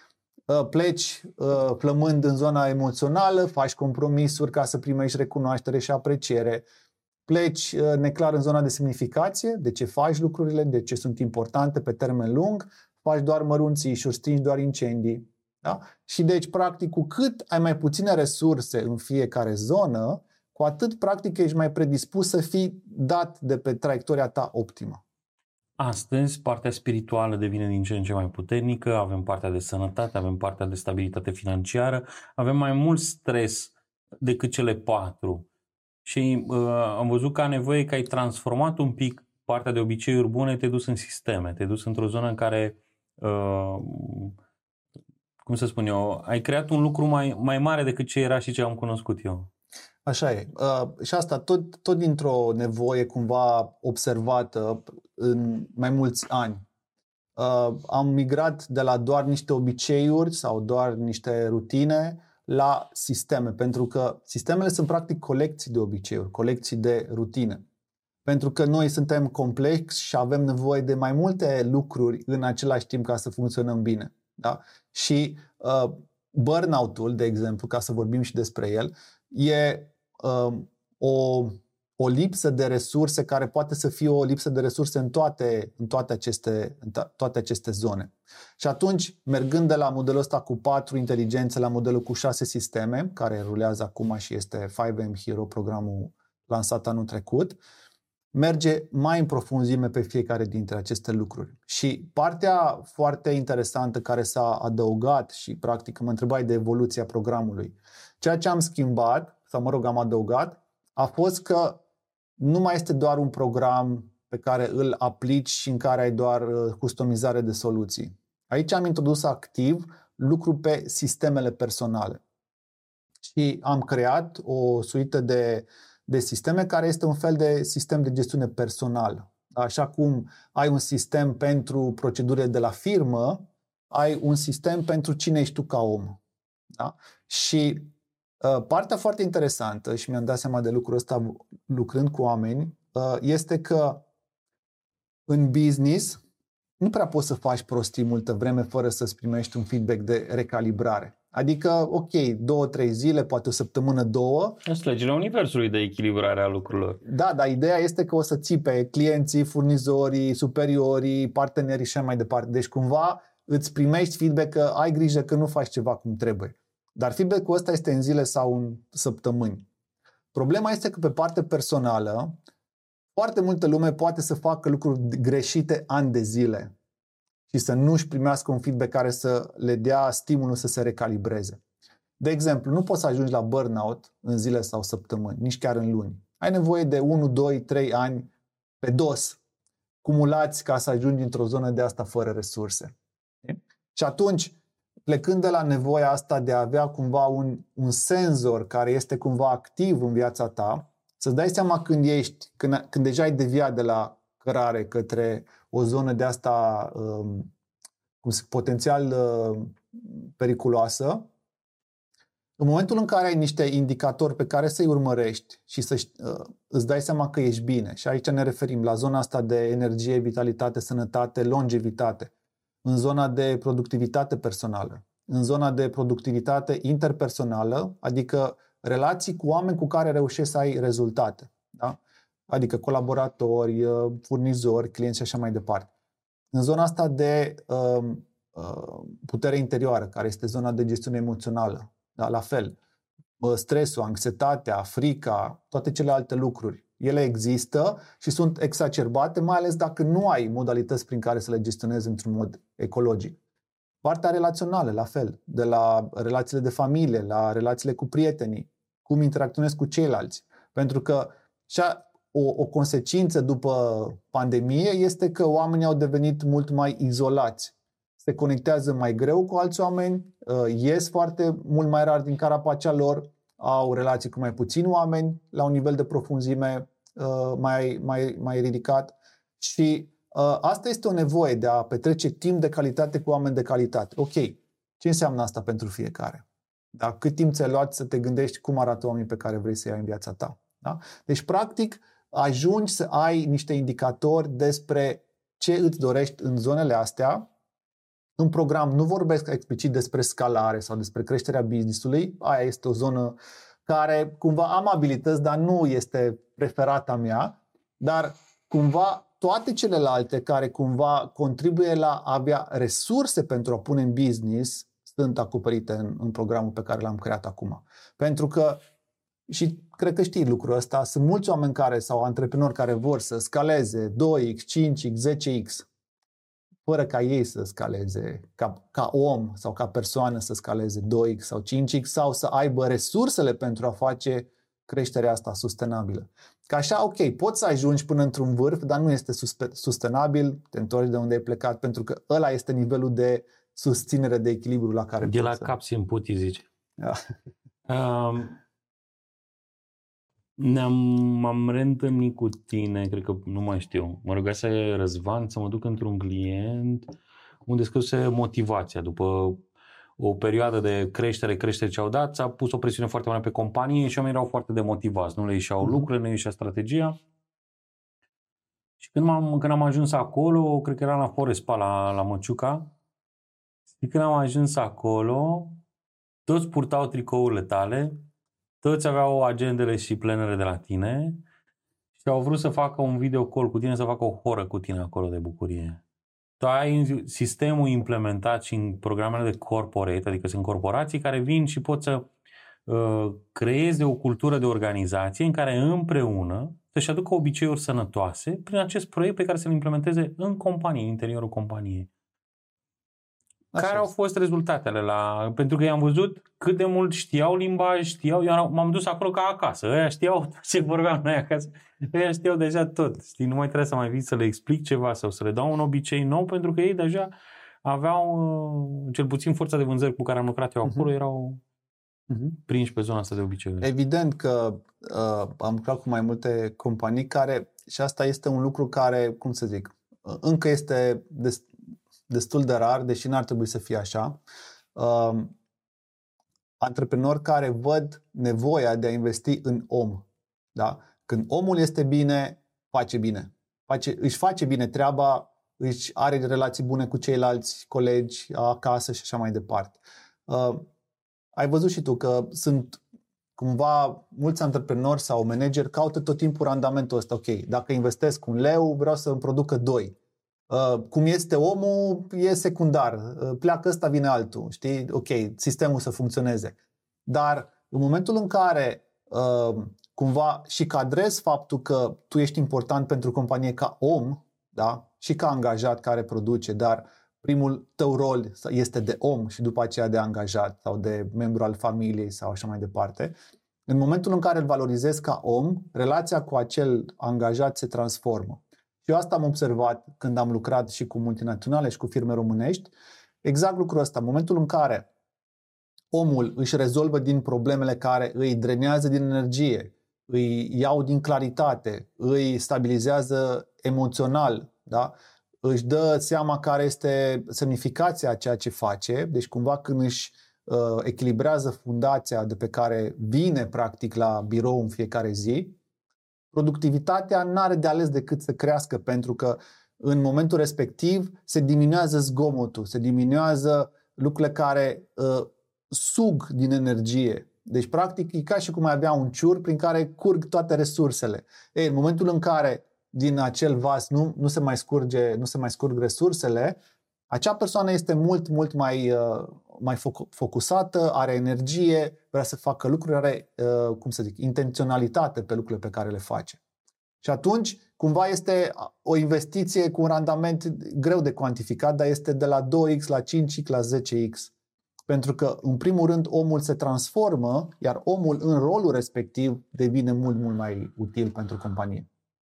pleci flămând în zona emoțională, faci compromisuri ca să primești recunoaștere și apreciere, pleci neclar în zona de semnificație, de ce faci lucrurile, de ce sunt importante pe termen lung, faci doar mărunțișuri, stingi doar incendii. Da? Și deci, practic, cu cât ai mai puține resurse în fiecare zonă, cu atât, practic, ești mai predispus să fii dat de pe traiectoria ta optimă. Astăzi, partea spirituală devine din ce în ce mai puternică, avem partea de sănătate, avem partea de stabilitate financiară, avem mai mult stres decât cele 4. Și am văzut că nevoie că ai transformat un pic partea de obiceiuri bune, te-ai dus în sisteme, te-ai dus într-o zonă în care, cum să spun eu, ai creat un lucru mai mare decât ce era și ce am cunoscut eu. Așa e. Și asta tot dintr-o nevoie cumva observată în mai mulți ani. Am migrat de la doar niște obiceiuri sau doar niște rutine la sisteme, pentru că sistemele sunt practic colecții de obiceiuri, colecții de rutine. Pentru că noi suntem complexi și avem nevoie de mai multe lucruri în același timp ca să funcționăm bine. Da? Și burnout-ul, de exemplu, ca să vorbim și despre el, e o lipsă de resurse care poate să fie o lipsă de resurse în toate aceste zone. Și atunci, mergând de la modelul ăsta cu 4 inteligențe la modelul cu 6 sisteme, care rulează acum și este 5M Hero, programul lansat anul trecut, merge mai în profunzime pe fiecare dintre aceste lucruri. Și partea foarte interesantă care s-a adăugat și practic mă întrebai de evoluția programului, ceea ce am schimbat, sau mă rog am adăugat, a fost că nu mai este doar un program pe care îl aplici și în care ai doar customizare de soluții. Aici am introdus activ lucru pe sistemele personale. Și am creat o suită de sisteme care este un fel de sistem de gestiune personală. Așa cum ai un sistem pentru procedurile de la firmă, ai un sistem pentru cine ești tu ca om. Da? Și partea foarte interesantă, și mi-am dat seama de lucrul ăsta lucrând cu oameni, este că în business nu prea poți să faci prostii multă vreme fără să-ți primești un feedback de recalibrare. Adică, ok, 2-3 zile, poate o săptămână, 2. Sunt legile universului de echilibrare a lucrurilor. Da, dar ideea este că o să ții pe clienții, furnizorii, superiorii, partenerii și așa mai departe. Deci cumva îți primești feedback că ai grijă că nu faci ceva cum trebuie. Dar feedback-ul ăsta este în zile sau în săptămâni. Problema este că pe partea personală, foarte multă lume poate să facă lucruri greșite ani de zile și să nu își primească un feedback care să le dea stimulul să se recalibreze. De exemplu, nu poți să ajungi la burnout în zile sau săptămâni, nici chiar în luni. Ai nevoie de 1, 2, 3 ani pe dos cumulați ca să ajungi într-o zonă de asta fără resurse. Și atunci, plecând de la nevoia asta de a avea cumva un senzor care este cumva activ în viața ta, să-ți dai seama când deja ai deviat de la cărare către o zonă de asta potențial periculoasă, în momentul în care ai niște indicatori pe care să-i urmărești și îți dai seama că ești bine, și aici ne referim la zona asta de energie, vitalitate, sănătate, longevitate, în zona de productivitate personală, în zona de productivitate interpersonală, adică relații cu oameni cu care reușești să ai rezultate, da? Adică colaboratori, furnizori, clienți și așa mai departe. În zona asta de putere interioară, care este zona de gestiune emoțională, da? La fel, stresul, anxietatea, frica, toate celelalte lucruri, ele există și sunt exacerbate, mai ales dacă nu ai modalități prin care să le gestionezi într-un mod ecologic. Partea relațională, la fel, de la relațiile de familie, la relațiile cu prietenii, cum interacționezi cu ceilalți. Pentru că o consecință după pandemie este că oamenii au devenit mult mai izolați. Se conectează mai greu cu alți oameni, ies mult mai rar din carapacea lor, au relații cu mai puțini oameni la un nivel de profunzime mai ridicat și asta este o nevoie de a petrece timp de calitate cu oameni de calitate. Ok, ce înseamnă asta pentru fiecare? Da? Cât timp ți-ai luat să te gândești cum arată oamenii pe care vrei să-i ai în viața ta? Da? Deci, practic, ajungi să ai niște indicatori despre ce îți dorești în zonele astea, în program nu vorbesc explicit despre scalare sau despre creșterea business-ului. Aia este o zonă care cumva am abilități, dar nu este preferata mea, dar cumva toate celelalte care cumva contribuie la a avea resurse pentru a pune în business sunt acoperite în programul pe care l-am creat acum. Pentru că, și cred că știi lucrul ăsta, sunt mulți oameni care sau antreprenori care vor să scaleze 2x, 5x, 10x, fără ca ei să scaleze, ca om sau ca persoană să scaleze 2x sau 5x sau să aibă resursele pentru a face creșterea asta sustenabilă. Că așa, ok, poți să ajungi până într-un vârf, dar nu este sustenabil, te întorci de unde ai plecat, pentru că ăla este nivelul de susținere, de echilibru la care de la capsi în putii, zice. Da. M-am reîntâlnit cu tine, cred că nu mai știu. Mă rugase Răzvan să mă duc într-un client unde scrise motivația. După o perioadă de creștere ce au dat, s-a pus o presiune foarte mare pe companie și oamenii erau foarte demotivați. Nu le ieșeau lucrurile, nu le ieșea strategia. Și când am ajuns acolo, cred că era la Forespa, la Măciuca, și când am ajuns acolo, toți purtau tricourile tale, toți aveau agendele și plenele de la tine și au vrut să facă un video call cu tine, să facă o horă cu tine acolo de bucurie. Tu ai sistemul implementat și în programele de corporate, adică sunt corporații care vin și pot să creeze o cultură de organizație în care împreună să-și aducă obiceiuri sănătoase prin acest proiect pe care să-l implementeze în companie, în interiorul companiei. Care au fost rezultatele? Pentru că i-am văzut cât de mult știau limbaj, eu m-am dus acolo ca acasă. Ăia știau tot ce vorbeam noi acasă. Ăia știau deja tot. Știi? Nu mai trebuie să mai vii să le explic ceva sau să le dau un obicei nou, pentru că ei deja aveau, cel puțin forța de vânzări cu care am lucrat eu acolo, erau prinși pe zona asta de obiceiuri. Evident că am lucrat cu mai multe companii care, și asta este un lucru care, cum să zic, încă este destul de rar, deși n-ar trebui să fie așa. Antreprenori care văd nevoia de a investi în om. Da? Când omul este bine, face bine. Își face bine treaba, își are relații bune cu ceilalți colegi acasă și așa mai departe. Ai văzut și tu că sunt cumva mulți antreprenori sau manageri caută tot timpul randamentul ăsta. Ok, dacă investesc 1 leu, vreau să îmi producă 2. Cum este omul, e secundar. Pleacă ăsta, vine altul. Știi? Ok, sistemul să funcționeze. Dar în momentul în care cumva și cadrezi faptul că tu ești important pentru companie ca om, da? Și ca angajat care produce, dar primul tău rol este de om și după aceea de angajat sau de membru al familiei sau așa mai departe. În momentul în care îl valorizezi ca om, relația cu acel angajat se transformă. Și eu asta am observat când am lucrat și cu multinaționale și cu firme românești. Exact lucrul ăsta. În momentul în care omul își rezolvă din problemele care îi drenează din energie, îi iau din claritate, îi stabilizează emoțional, da? Își dă seama care este semnificația a ceea ce face, deci cumva când își echilibrează fundația de pe care vine practic la birou în fiecare zi, productivitatea n-are de ales decât să crească, pentru că în momentul respectiv se diminuează zgomotul, se diminuează lucrurile care sug din energie. Deci practic e ca și cum ai avea un ciur prin care curg toate resursele. Ei, în momentul în care din acel vas nu se mai scurg resursele, acea persoană este mult mai focusată, are energie, vrea să facă lucruri, are, intenționalitate pe lucrurile pe care le face. Și atunci, cumva este o investiție cu un randament greu de cuantificat, dar este de la 2x la 5x la 10x. Pentru că, în primul rând, omul se transformă, iar omul în rolul respectiv devine mult mai util pentru companie.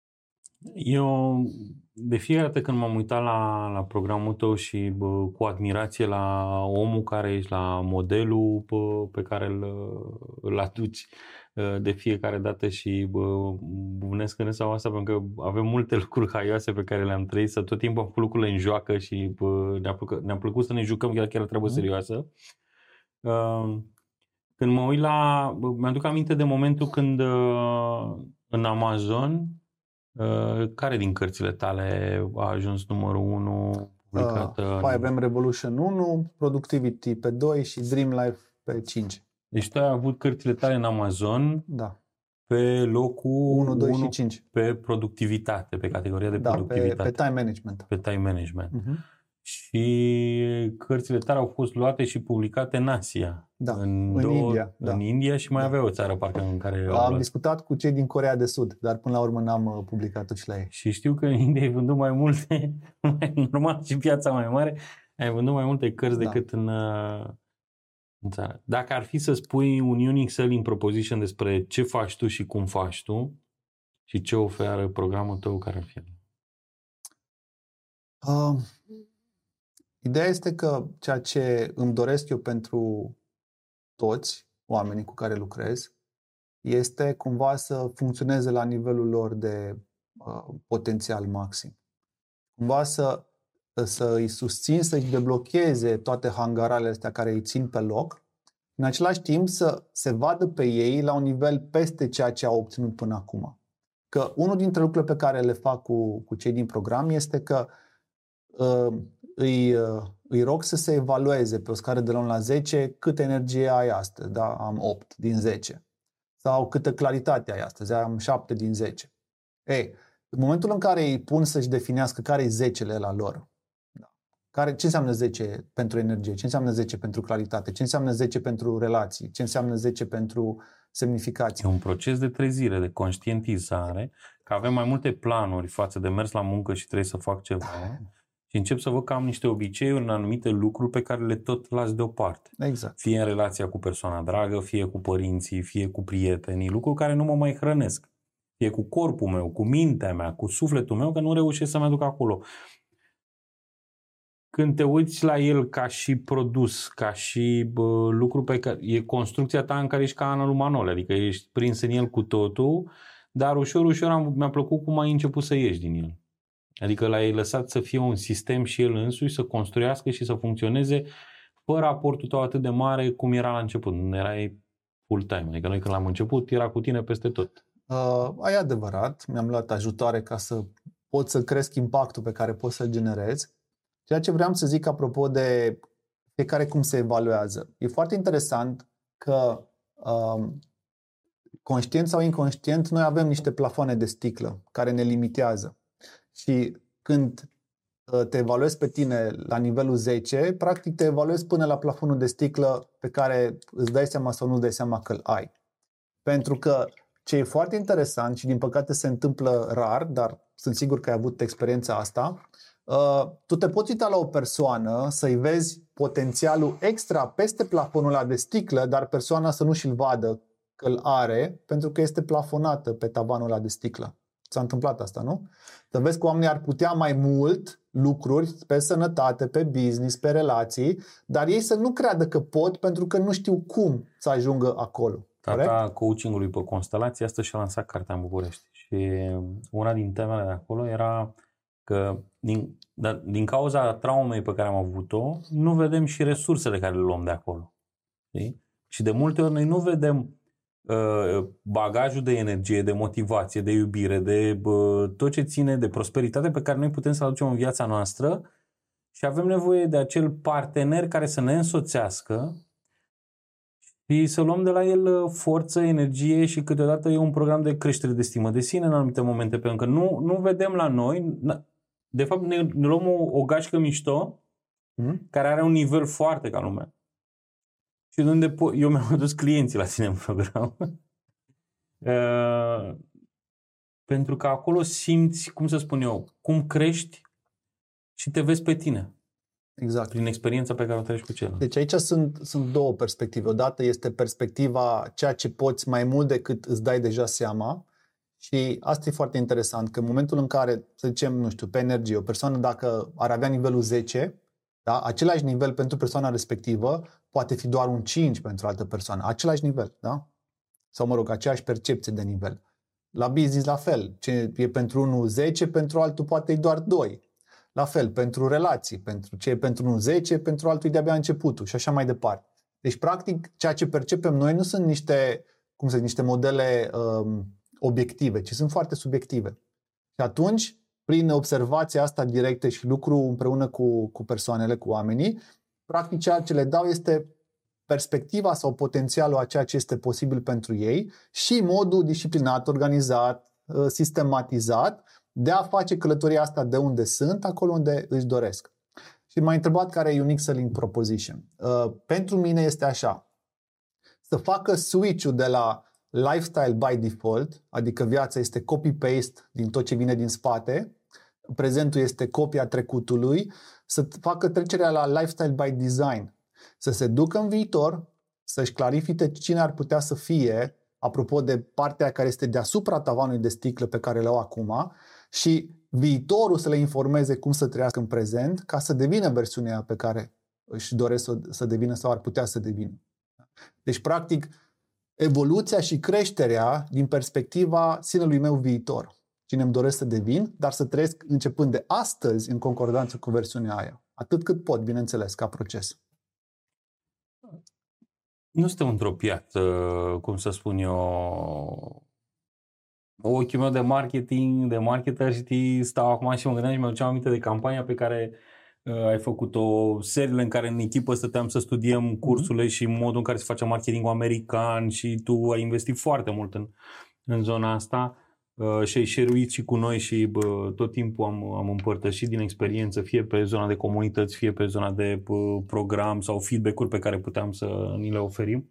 Eu, de fiecare dată când m-am uitat la programul tău și cu admirație la omul care ești, la modelul pe care îl aduci de fiecare dată și bănesc în sau asta, pentru că avem multe lucruri haioase pe care le-am trăit, să tot timpul am făcut lucrurile în joacă și ne-a plăcut să ne jucăm chiar treabă serioasă. Când mă uit mi-aduc aminte de momentul când în Amazon, care din cărțile tale a ajuns numărul 1 Apoi avem Revolution 1, Productivity pe 2 și Dream Life pe 5. Deci tu ai avut cărțile tale în Amazon pe locul 1, 2 și 5. Pe productivitate, pe categoria de productivitate. Pe time management. Pe time management. Și cărțile tale au fost luate și publicate în Asia. În India. În India și mai avea o țară parcă în care... Am discutat cu cei din Coreea de Sud, dar până la urmă n-am publicat-o și la ei. Și știu că în India ai vândut mai multe, normal și piața mai mare, ai vândut mai multe cărți decât în țară. Dacă ar fi să spui un unique selling proposition despre ce faci tu și cum faci tu și ce oferă programul tău, care ar fi? Ideea este că ceea ce îmi doresc eu pentru toți oamenii cu care lucrez este cumva să funcționeze la nivelul lor de potențial maxim. Cumva să îi susțin, să-i deblocheze toate hangarele astea care îi țin pe loc, în același timp să se vadă pe ei la un nivel peste ceea ce au obținut până acum. Că unul dintre lucrurile pe care le fac cu cei din program este că îi rog să se evalueze pe o scară de la 1 la 10 câtă energie ai astăzi. Da? Am 8 din 10. Sau câtă claritate ai astăzi. Am 7 din 10. Ei, în momentul în care îi pun să-și definească care e 10-le la lor, ce înseamnă 10 pentru energie, ce înseamnă 10 pentru claritate, ce înseamnă 10 pentru relații, ce înseamnă 10 pentru semnificație. E un proces de trezire, de conștientizare, că avem mai multe planuri față de mers la muncă și trebuie să fac ceva. Și încep să văd că am niște obiceiuri în anumite lucruri pe care le tot las deoparte. Exact. Fie în relația cu persoana dragă, fie cu părinții, fie cu prietenii, lucruri care nu mă mai hrănesc. Fie cu corpul meu, cu mintea mea, cu sufletul meu, că nu reușesc să mă duc acolo. Când te uiți la el ca și produs, ca și lucru pe care e construcția ta în care ești ca Ana lui Manole, adică ești prins în el cu totul, dar ușor mi-a plăcut cum ai început să ieși din el. Adică l-ai lăsat să fie un sistem și el însuși să construiască și să funcționeze fără aportul tău atât de mare cum era la început. Nu erai full-time. Adică noi când l-am început era cu tine peste tot. E adevărat. Mi-am luat ajutoare ca să pot să cresc impactul pe care pot să-l generez. Ceea ce vreau să zic apropo de fiecare cum se evaluează. E foarte interesant că conștient sau inconștient noi avem niște plafoane de sticlă care ne limitează. Și când te evaluezi pe tine la nivelul 10, practic te evaluezi până la plafonul de sticlă pe care îți dai seama sau nu îți dai seama că îl ai. Pentru că ce e foarte interesant și din păcate se întâmplă rar, dar sunt sigur că ai avut experiența asta, tu te poți uita la o persoană să-i vezi potențialul extra peste plafonul ăla de sticlă, dar persoana să nu și-l vadă că îl are pentru că este plafonată pe tavanul ăla de sticlă. S-a întâmplat asta, nu? Să vezi că oamenii ar putea mai mult lucruri pe sănătate, pe business, pe relații, dar ei să nu creadă că pot pentru că nu știu cum să ajungă acolo. Tata coaching-ului pe constelație, asta și-a lansat cartea în București. Și una din temele de acolo era că din cauza traumei pe care am avut-o, nu vedem și resursele care le luăm de acolo. Știi? Și de multe ori noi nu vedem bagajul de energie, de motivație, de iubire, de tot ce ține de prosperitate pe care noi putem să-l aducem în viața noastră și avem nevoie de acel partener care să ne însoțească și să luăm de la el forță, energie și câteodată e un program de creștere de stimă de sine în anumite momente, pentru că nu vedem la noi, de fapt ne luăm o gașcă mișto care are un nivel foarte ca lumea. Și de unde eu mi-am adus clienții la tine în program. Pentru că acolo simți, cum să spun eu, cum crești și te vezi pe tine. Exact. Prin experiența pe care o treci cu celălalt. Deci aici sunt două perspective. Odată este perspectiva ceea ce poți mai mult decât îți dai deja seama și asta e foarte interesant, că în momentul în care, să zicem, nu știu, pe energie, o persoană dacă ar avea nivelul 10, da, același nivel pentru persoana respectivă poate fi doar un 5 pentru altă persoană. Același nivel, da? Sau, mă rog, aceeași percepție de nivel. La business, la fel. Ce e pentru unul 10, pentru altul poate e doar 2. La fel, pentru relații. Ce e pentru unul 10, pentru altul e de-abia începutul și așa mai departe. Deci, practic, ceea ce percepem noi nu sunt niște modele obiective, ci sunt foarte subiective. Și atunci, prin observația asta directă și lucru împreună cu persoanele, cu oamenii, practic ceea ce le dau este perspectiva sau potențialul a ceea ce este posibil pentru ei și modul disciplinat, organizat, sistematizat de a face călătoria asta de unde sunt, acolo unde își doresc. Și m-ai întrebat care e unique selling proposition. Pentru mine este așa. Să facă switch-ul de la lifestyle by default, adică viața este copy-paste din tot ce vine din spate, prezentul este copia trecutului, să facă trecerea la lifestyle by design, să se ducă în viitor, să-și clarifice cine ar putea să fie, apropo de partea care este deasupra tavanului de sticlă pe care le au acum, și viitorul să le informeze cum să trăiască în prezent ca să devină versiunea pe care își doresc să devină sau ar putea să devină. Deci, practic, evoluția și creșterea din perspectiva sinelui meu viitor. Cine îmi doresc să devin, dar să trăiesc începând de astăzi în concordanță cu versiunea aia. Atât cât pot, bineînțeles, ca proces. Nu suntem într-o piață, cum să spun eu, ochiul meu de marketing, de marketer, știi, stau acum și mă gândeam și mi-aduceam aminte de campania pe care ai făcut-o, seriile în care în echipă stăteam să studiem cursurile și modul în care se face marketingul american și tu ai investit foarte mult în zona asta și ai share-uit și cu noi și tot timpul am împărtășit din experiență, fie pe zona de comunități, fie pe zona de program sau feedback-uri pe care puteam să ni le oferim.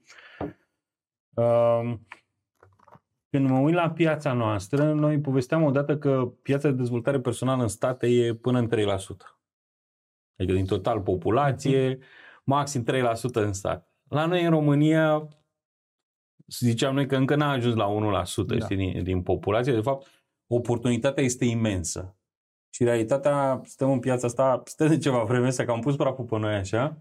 Când mă uit la piața noastră, noi povesteam odată că piața de dezvoltare personală în state e până în 3%. Adică din total populație, maxim 3% în stat. La noi în România, ziceam noi că încă n-a ajuns la 1%, știi, din populație. De fapt, oportunitatea este imensă. Și realitatea, stăm în piața asta, stăm de ceva vreme asta, că am pus praful pe noi așa.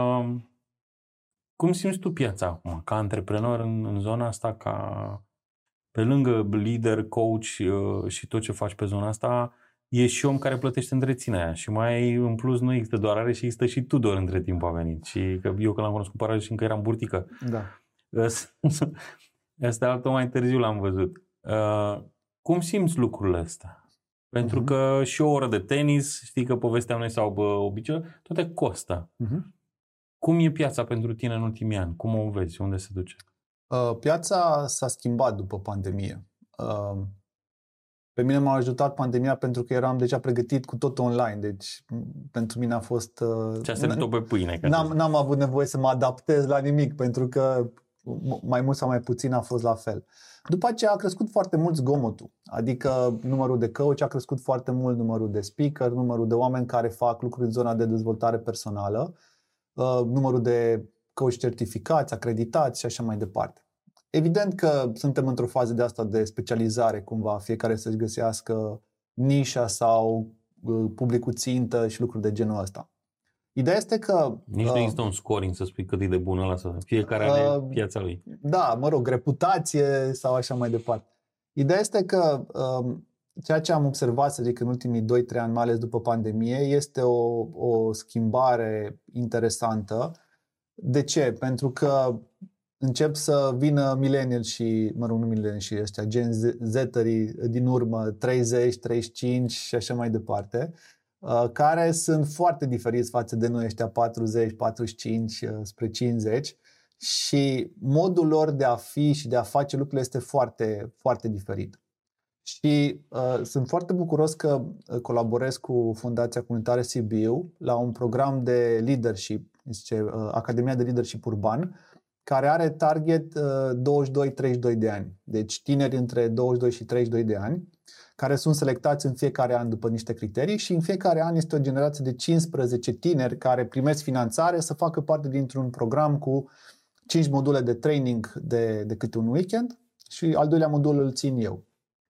Cum simți tu piața acum, ca antreprenor în zona asta, ca pe lângă lider, coach și tot ce faci pe zona asta, e și om care plătește întreținerea și mai în plus nu există doar are și există și Tudor între timp a venit. Și că eu când l-am cunoscut Parajul și încă eram burtică. Da. Asta altă mai târziu l-am văzut. Cum simți lucrurile astea? Pentru că și o oră de tenis, știi că povesteam noi sau obicei, toate costă. Cum e piața pentru tine în ultimii ani? Cum o vezi? Unde se duce? Piața s-a schimbat după pandemie. Pe mine m-a ajutat pandemia pentru că eram deja pregătit cu tot online, deci pentru mine a fost... Ce-a sărit-o pe pâine. N-am avut nevoie să mă adaptez la nimic, pentru că mai mult sau mai puțin a fost la fel. După aceea a crescut foarte mult zgomotul, adică numărul de coach a crescut foarte mult, numărul de speaker, numărul de oameni care fac lucruri în zona de dezvoltare personală, numărul de coach certificați, acreditați și așa mai departe. Evident că suntem într-o fază de asta de specializare, cumva, fiecare să-și găsească nișa sau publicul țintă și lucruri de genul ăsta. Ideea este că... Nici nu există un scoring să spui cât e de bună la să fiecare are piața lui. Da, mă rog, reputație sau așa mai departe. Ideea este că ceea ce am observat, să zic, în ultimii 2-3 ani, mai ales după pandemie, este o schimbare interesantă. De ce? Pentru că încep să vină millennial și, mă rog, nu millennial și ăștia, Gen Z-ării din urmă, 30, 35 și așa mai departe, care sunt foarte diferiți față de noi ăștia 40, 45 spre 50 și modul lor de a fi și de a face lucrurile este foarte, foarte diferit. Și sunt foarte bucuros că colaborez cu Fundația Comunitară Sibiu la un program de leadership, zice Academia de Leadership Urban, care are target 22-32 de ani. Deci tineri între 22 și 32 de ani, care sunt selectați în fiecare an după niște criterii și în fiecare an este o generație de 15 tineri care primesc finanțare să facă parte dintr-un program cu 5 module de training de câte un weekend și al doilea modul îl țin eu.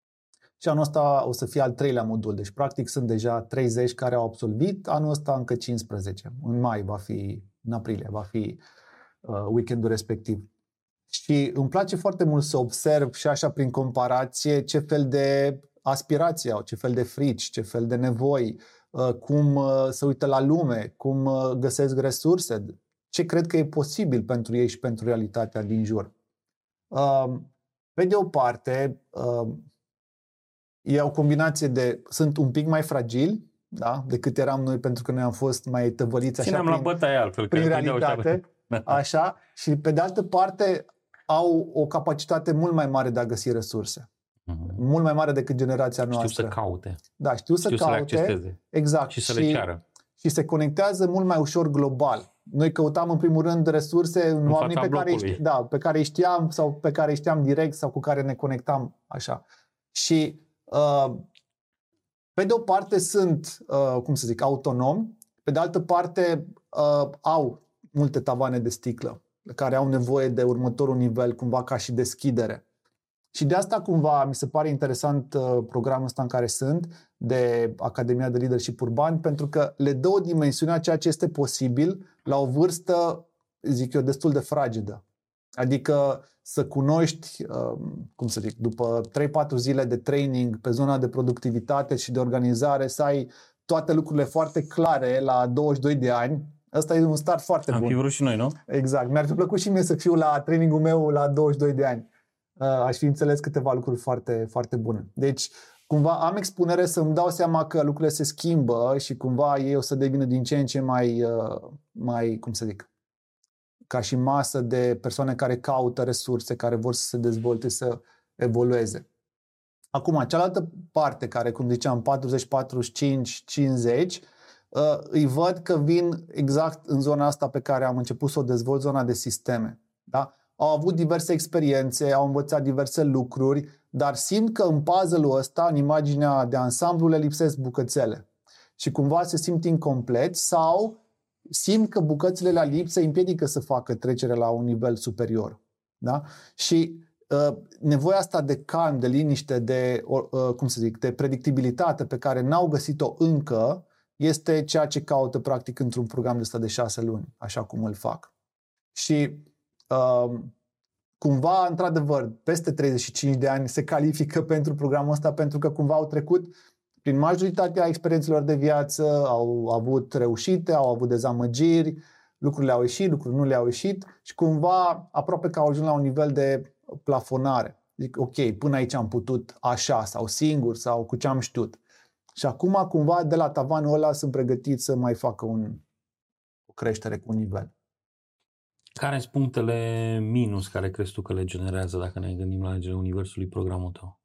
Și anul ăsta o să fie al 3-lea modul, deci practic sunt deja 30 care au absolvit, anul ăsta încă 15. În mai va fi, în aprilie va fi weekendul respectiv. Și îmi place foarte mult să observ și așa prin comparație ce fel de aspirații au, ce fel de frici, ce fel de nevoi, cum se uită la lume, cum găsesc resurse, ce cred că e posibil pentru ei și pentru realitatea din jur. Pe de o parte, e o combinație de, sunt un pic mai fragili, da, decât eram noi, pentru că noi am fost mai tăvăliți așa la bătaie altfel, prin realitate, așa, și pe de altă parte au o capacitate mult mai mare de a găsi resurse. Mult mai mare decât generația noastră. Știu să caute. Da, știu să caute. Să le acceseze. Exact. Și să le ceară. Și se conectează mult mai ușor global. Noi căutam în primul rând resurse în oameni pe care îi știam sau pe care îi știam direct sau cu care ne conectam așa. Și pe de o parte sunt, autonomi, pe de altă parte au multe tavane de sticlă care au nevoie de următorul nivel, cumva ca și deschidere. Și de asta cumva mi se pare interesant programul ăsta în care sunt, de Academia de Leadership Urban, pentru că le dă o dimensiune a ceea ce este posibil la o vârstă, zic eu, destul de fragedă. Adică să cunoști, după 3-4 zile de training pe zona de productivitate și de organizare, să ai toate lucrurile foarte clare la 22 de ani. Ăsta e un start foarte bun. Am fi vrut și noi, nu? Exact. Mi-ar fi plăcut și mie să fiu la trainingul meu la 22 de ani. Aș fi înțeles câteva lucruri foarte, foarte bune. Deci, cumva am expunere să-mi dau seama că lucrurile se schimbă și cumva ei o să devină din ce în ce mai ca și masă de persoane care caută resurse, care vor să se dezvolte, să evolueze. Acum, cealaltă parte, care, cum ziceam, 40, 45, 50, îi văd că vin exact în zona asta pe care am început să o dezvolt, zona de sisteme. Da? Au avut diverse experiențe, au învățat diverse lucruri, dar simt că în puzzle-ul ăsta, în imaginea de ansamblu, le lipsesc bucățele. Și cumva se simt incompleți sau simt că bucățile la lipsă împiedică să facă trecere la un nivel superior. Da? Și nevoia asta de calm, de liniște, de predictibilitate pe care n-au găsit-o încă, este ceea ce caută practic într-un program de ăsta de 6 luni, așa cum îl fac. Și cumva, într-adevăr, peste 35 de ani se califică pentru programul ăsta pentru că cumva au trecut prin majoritatea experiențelor de viață, au avut reușite, au avut dezamăgiri, lucrurile au ieșit, lucrurile nu le-au ieșit și cumva aproape că au ajuns la un nivel de plafonare. Zic, ok, până aici am putut așa sau singur sau cu ce am știut. Și acum cumva de la tavanul ăla sunt pregătit să mai facă o creștere cu un nivel. Care sunt punctele minus care crezi tu că le generează dacă ne gândim la legile universului programul tău?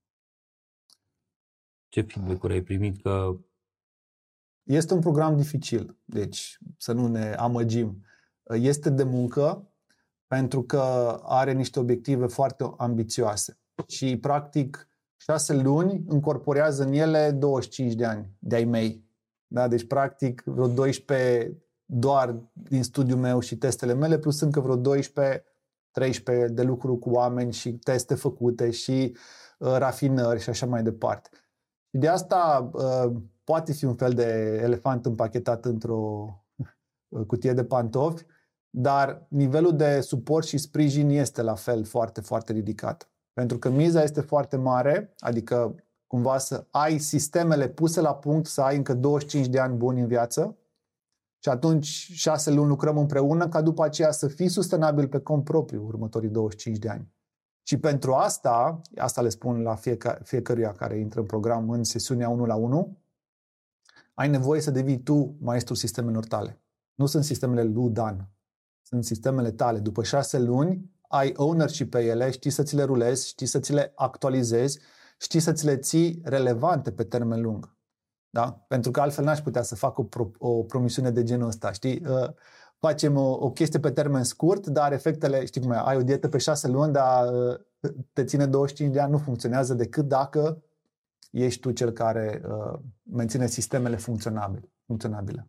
Ce feedback-uri ai primit că... Este un program dificil, deci să nu ne amăgim. Este de muncă pentru că are niște obiective foarte ambițioase și practic 6 luni încorporează în ele 25 de ani de-ai mei. Da? Deci practic vreo 12 doar din studiul meu și testele mele, plus încă vreo 12-13 de lucru cu oameni și teste făcute și rafinări și așa mai departe. Și de asta poate fi un fel de elefant împachetat într-o cutie de pantofi, dar nivelul de suport și sprijin este la fel foarte, foarte ridicat. Pentru că miza este foarte mare, adică cumva să ai sistemele puse la punct, să ai încă 25 de ani buni în viață și atunci 6 luni lucrăm împreună ca după aceea să fii sustenabil pe cont propriu următorii 25 de ani. Și pentru asta le spun la fiecăruia care intră în program în sesiunea 1 la 1, ai nevoie să devii tu maestrul sistemelor tale. Nu sunt sistemele lui Dan, sunt sistemele tale. După 6 luni ai ownership pe ele, știi să ți le rulezi, știi să ți le actualizezi, știi să ți le ții relevante pe termen lung. Da? Pentru că altfel n-aș putea să fac o promisiune de genul ăsta. Știi? Facem o chestie pe termen scurt, dar efectele, știi cum e, ai o dietă pe 6 luni, dar te ține 25 de ani, nu funcționează decât dacă ești tu cel care menține sistemele funcționabile.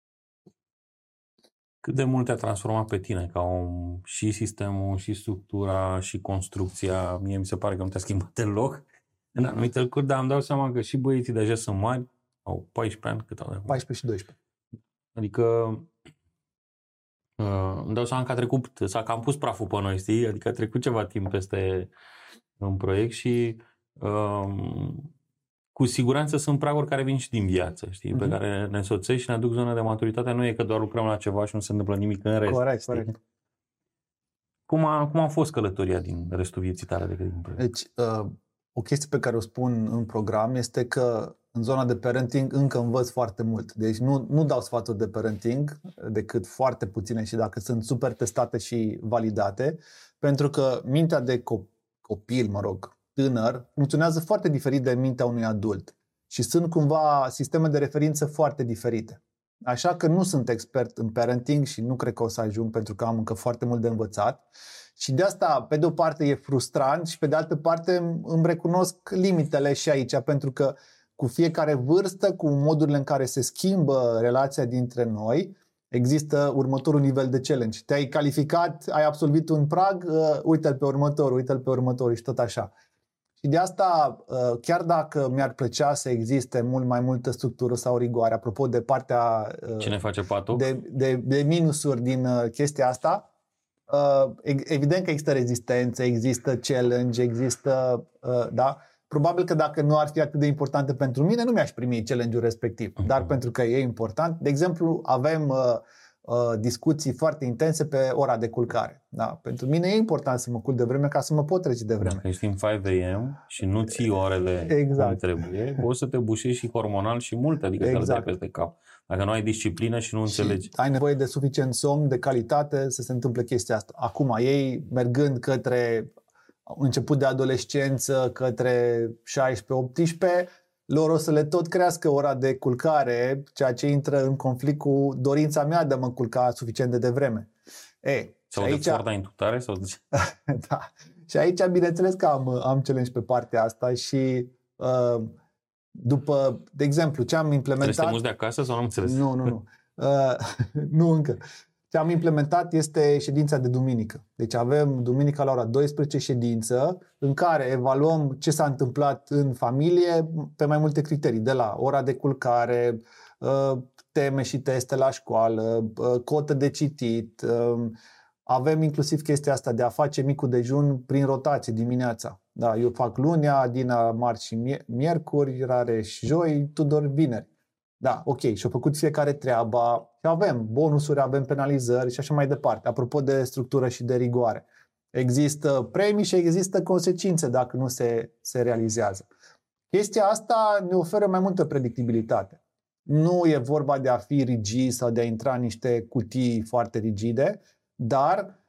Cât de mult te-a transformat pe tine ca om și sistemul, și structura, și construcția? Mie mi se pare că nu te-a schimbat deloc în anumite lucruri, dar îmi dau seama că și băieții deja sunt mari, au 14 ani, cât au? 14 și 12. Adică îmi dau seama că a trecut, s-a cam pus praful pe noi, știi? Adică a trecut ceva timp peste un proiect și cu siguranță sunt praguri care vin și din viață, știi? Pe care ne însoțești și ne aduc zona de maturitate. Nu e că doar lucrăm la ceva și nu se întâmplă nimic în rest. Corect. Cum a fost călătoria din restul vieții tale de când? Deci, o chestie pe care o spun în program este că în zona de parenting încă învăț foarte mult. Deci nu dau sfaturi de parenting decât foarte puține și dacă sunt super testate și validate, pentru că mintea de copil, tânăr, funcționează foarte diferit de mintea unui adult și sunt cumva sisteme de referință foarte diferite. Așa că nu sunt expert în parenting și nu cred că o să ajung pentru că am încă foarte mult de învățat. Și de asta, pe de o parte, e frustrant și pe de altă parte îmi recunosc limitele și aici, pentru că cu fiecare vârstă, cu modurile în care se schimbă relația dintre noi, există următorul nivel de challenge. Te-ai calificat, ai absolvit un prag, uite-l pe următorul și tot așa. Și de asta, chiar dacă mi-ar plăcea să existe mult mai multă structură sau rigoare, apropo de partea Cine face patul? De minusuri din chestia asta, evident că există rezistență, există challenge, există, da? Probabil că dacă nu ar fi atât de importante pentru mine, nu mi-aș primi challenge-ul respectiv. Dar pentru că e important, de exemplu, avem discuții foarte intense pe ora de culcare. Da? Pentru mine e important să mă culc de vreme ca să mă pot trece de vreme. Dacă ești în 5 AM și nu ții orele cum trebuie, poți să te bușești și hormonal și mult, adică să-l dai peste cap. Dacă nu ai disciplină și nu înțelegi. Ai nevoie de suficient somn, de calitate să se întâmple chestia asta. Acum, ei mergând către început de adolescență, către 16-18, lor o să le tot crească ora de culcare, ceea ce intră în conflict cu dorința mea de a mă culca suficient de devreme. Sau aici... de forța intutare? Sau... Da. Și aici, bineînțeles că am challenge pe partea asta și după, de exemplu, ce am implementat... Trebuie să te muți de acasă sau nu am înțeles? Nu. Nu încă. Ce am implementat este ședința de duminică. Deci avem duminica la ora 12 ședință în care evaluăm ce s-a întâmplat în familie pe mai multe criterii, de la ora de culcare, teme și teste la școală, cotă de citit. Avem inclusiv chestia asta de a face micul dejun prin rotație dimineața. Da, eu fac lunea, Dina marți și miercuri, Rareș joi, Tudor vineri. Da, ok, și-au făcut fiecare treaba și avem bonusuri, avem penalizări și așa mai departe. Apropo de structură și de rigoare. Există premii și există consecințe dacă nu se realizează. Chestia asta ne oferă mai multă predictibilitate. Nu e vorba de a fi rigid sau de a intra în niște cutii foarte rigide, dar...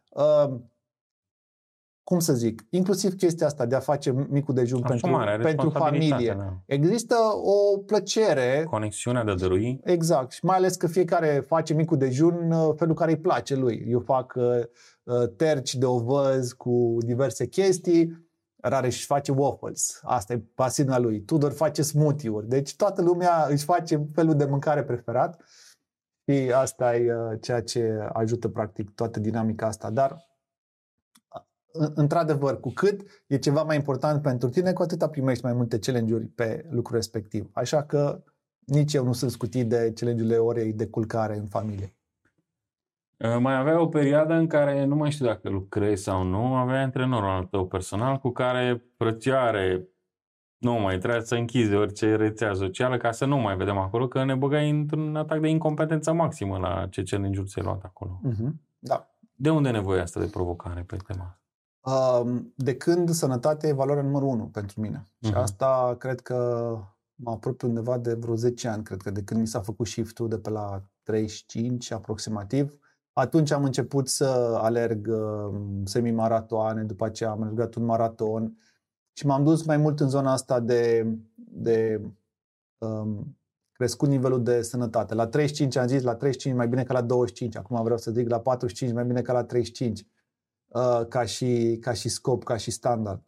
cum să zic, inclusiv chestia asta de a face micul dejun pentru familie. Da. Există o plăcere. Conexiunea de a dărui. Exact. Și mai ales că fiecare face micul dejun felul care îi place lui. Eu fac terci de ovăz cu diverse chestii, Rareș face waffles. Asta e pasiunea lui. Tudor face smoothie-uri. Deci toată lumea își face felul de mâncare preferat și asta e ceea ce ajută practic toată dinamica asta. Dar într-adevăr, cu cât e ceva mai important pentru tine, cu atâta primești mai multe challenge-uri pe lucrul respectiv. Așa că nici eu nu sunt scutit de challenge-urile orei de culcare în familie. Mai avea o perioadă în care, nu mai știu dacă lucrezi sau nu, avea antrenorul al tău personal cu care frățioare, nu mai trebuia să închizi orice rețea socială ca să nu mai vedem acolo, că ne băgai într-un atac de incompetență maximă la ce challenge-uri ți-ai luat acolo. Da. De unde e nevoia asta de provocare pe tema? De când sănătatea e valoarea numărul 1 pentru mine. Și asta cred că mă apropie undeva de vreo 10 ani, cred că de când mi s-a făcut shift-ul de pe la 35 aproximativ. Atunci am început să alerg semi-maratoane, după aceea am alergat un maraton și m-am dus mai mult în zona asta de crescut nivelul de sănătate. La 35 am zis, la 35 mai bine ca la 25, acum vreau să zic la 45 mai bine ca la 35. Ca și scop, ca și standard.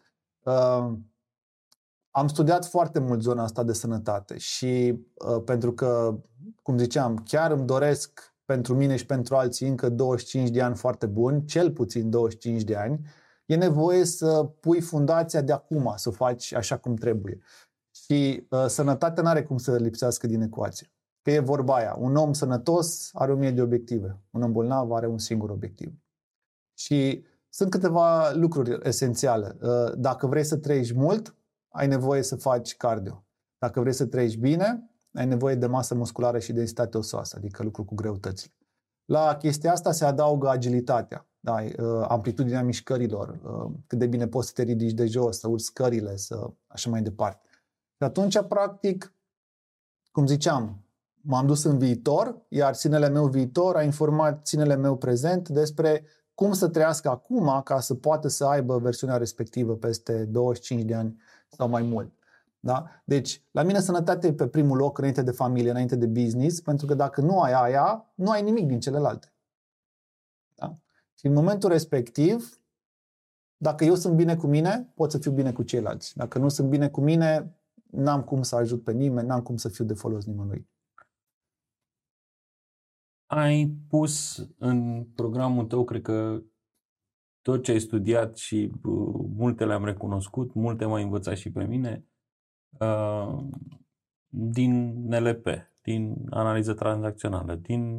Am studiat foarte mult zona asta de sănătate și pentru că, cum ziceam, chiar îmi doresc pentru mine și pentru alții încă 25 de ani foarte buni, cel puțin 25 de ani, e nevoie să pui fundația de acum, să o faci așa cum trebuie. Și sănătatea n-are cum să lipsească din ecuație. Că e vorba aia, un om sănătos are 1000 de obiective, un om bolnav are un singur obiectiv. Și sunt câteva lucruri esențiale. Dacă vrei să trăiești mult, ai nevoie să faci cardio. Dacă vrei să trăiești bine, ai nevoie de masă musculară și densitate osoasă, adică lucru cu greutățile. La chestia asta se adaugă agilitatea. da, amplitudinea mișcărilor, cât de bine poți să te ridici de jos, să urci scările, așa mai departe. Și atunci, practic, cum ziceam, m-am dus în viitor, iar ținele meu viitor a informat ținele meu prezent despre cum să trăiască acum ca să poată să aibă versiunea respectivă peste 25 de ani sau mai mult. Da? Deci, la mine sănătatea e pe primul loc înainte de familie, înainte de business, pentru că dacă nu ai aia, nu ai nimic din celelalte. Da? Și în momentul respectiv, dacă eu sunt bine cu mine, pot să fiu bine cu ceilalți. Dacă nu sunt bine cu mine, n-am cum să ajut pe nimeni, n-am cum să fiu de folos nimănui. Ai pus în programul tău, cred că tot ce ai studiat și multe le-am recunoscut, multe m-ai învățat și pe mine, din NLP, din analiză tranzacțională,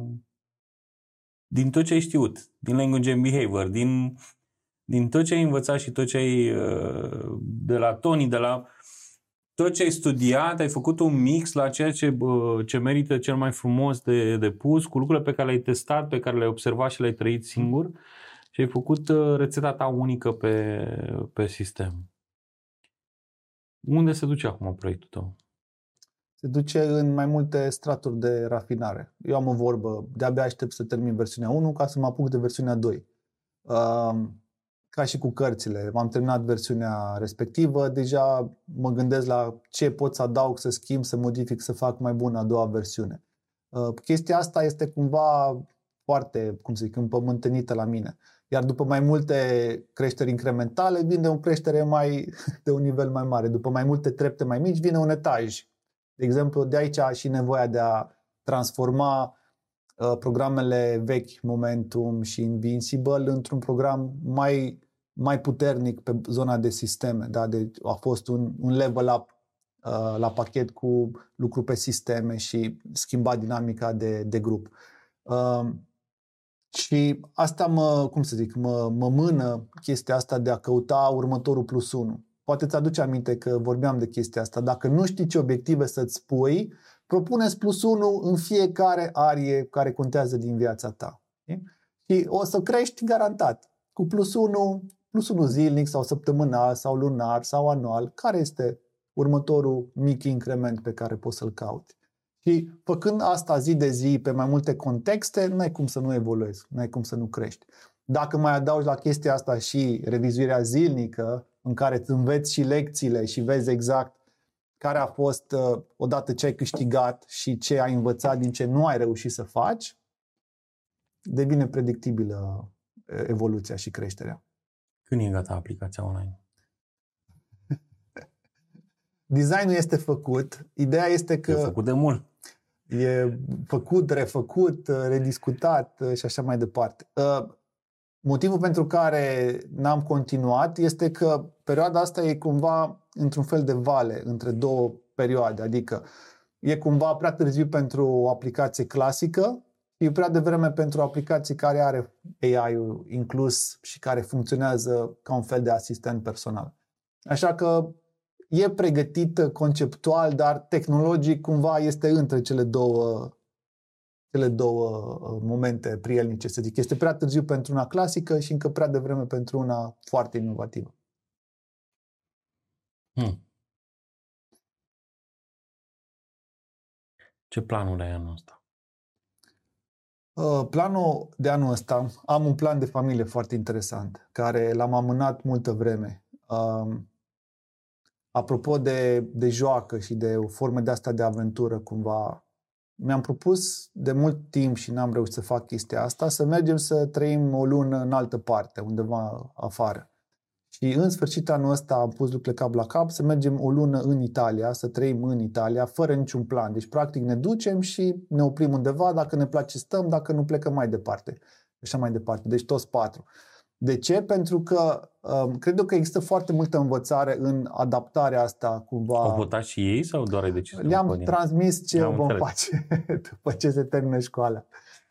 din tot ce ai știut, din language and behavior, din tot ce ai învățat și tot ce ai de la Tony, de la tot ce ai studiat, ai făcut un mix la ceea ce merită cel mai frumos de pus, cu lucrurile pe care le-ai testat, pe care le-ai observat și le-ai trăit singur și ai făcut rețeta ta unică pe sistem. Unde se duce acum proiectul tău? Se duce în mai multe straturi de rafinare. Eu am o vorbă, de-abia aștept să termin versiunea 1 ca să mă apuc de versiunea 2. Ca și cu cărțile, m-am terminat versiunea respectivă, deja mă gândesc la ce pot să adaug, să schimb, să modific, să fac mai bună a doua versiune. Chestia asta este cumva foarte, împământenită la mine. Iar după mai multe creșteri incrementale vine o creștere de un nivel mai mare. După mai multe trepte mai mici vine un etaj. De exemplu, de aici și nevoia de a transforma programele vechi, Momentum și Invincible, într-un program mai puternic pe zona de sisteme. Da? Deci a fost un level up la pachet cu lucru pe sisteme și schimba dinamica de grup. Și asta mă mână chestia asta de a căuta următorul +1. Poate ți aduce aminte că vorbeam de chestia asta. Dacă nu știi ce obiective să-ți pui, propune-+1 în fiecare arie care contează din viața ta. Și o să crești garantat. Cu +1 zilnic sau săptămânal sau lunar sau anual, care este următorul mic increment pe care poți să-l cauți. Și făcând asta zi de zi pe mai multe contexte, n-ai cum să nu evoluezi, n-ai cum să nu crești. Dacă mai adaugi la chestia asta și revizuirea zilnică, în care îți înveți și lecțiile și vezi exact care a fost odată ce ai câștigat și ce ai învățat din ce nu ai reușit să faci, devine predictibilă evoluția și creșterea. Când e gata aplicația online? Designul este făcut. Ideea este că... E făcut de mult. E făcut, refăcut, rediscutat și așa mai departe. Motivul pentru care n-am continuat este că perioada asta e cumva într-un fel de vale între două perioade. Adică e cumva prea târziu pentru o aplicație clasică și e prea devreme pentru o aplicație care are AI-ul inclus și care funcționează ca un fel de asistent personal. Așa că e pregătită conceptual, dar tehnologic cumva este între cele două momente prielnice, să zic. Este prea târziu pentru una clasică și încă prea devreme pentru una foarte inovativă. Ce planuri ai anul ăsta? Planul de anul ăsta, am un plan de familie foarte interesant, care l-am amânat multă vreme. Apropo de joacă și de o formă de asta de aventură, cumva, mi-am propus de mult timp și n-am reușit să fac chestia asta, să mergem să trăim o lună în altă parte, undeva afară. Și în sfârșit anul ăsta am pus lucrurile cap la cap să mergem o lună în Italia, să trăim în Italia, fără niciun plan. Deci, practic, ne ducem și ne oprim undeva, dacă ne place stăm, dacă nu plecăm mai departe. Așa mai departe. Deci toți 4. De ce? Pentru că cred eu că există foarte multă învățare în adaptarea asta cumva. Au votat și ei sau doar ai decis? Le-am transmis ce vom face după ce se termină școala.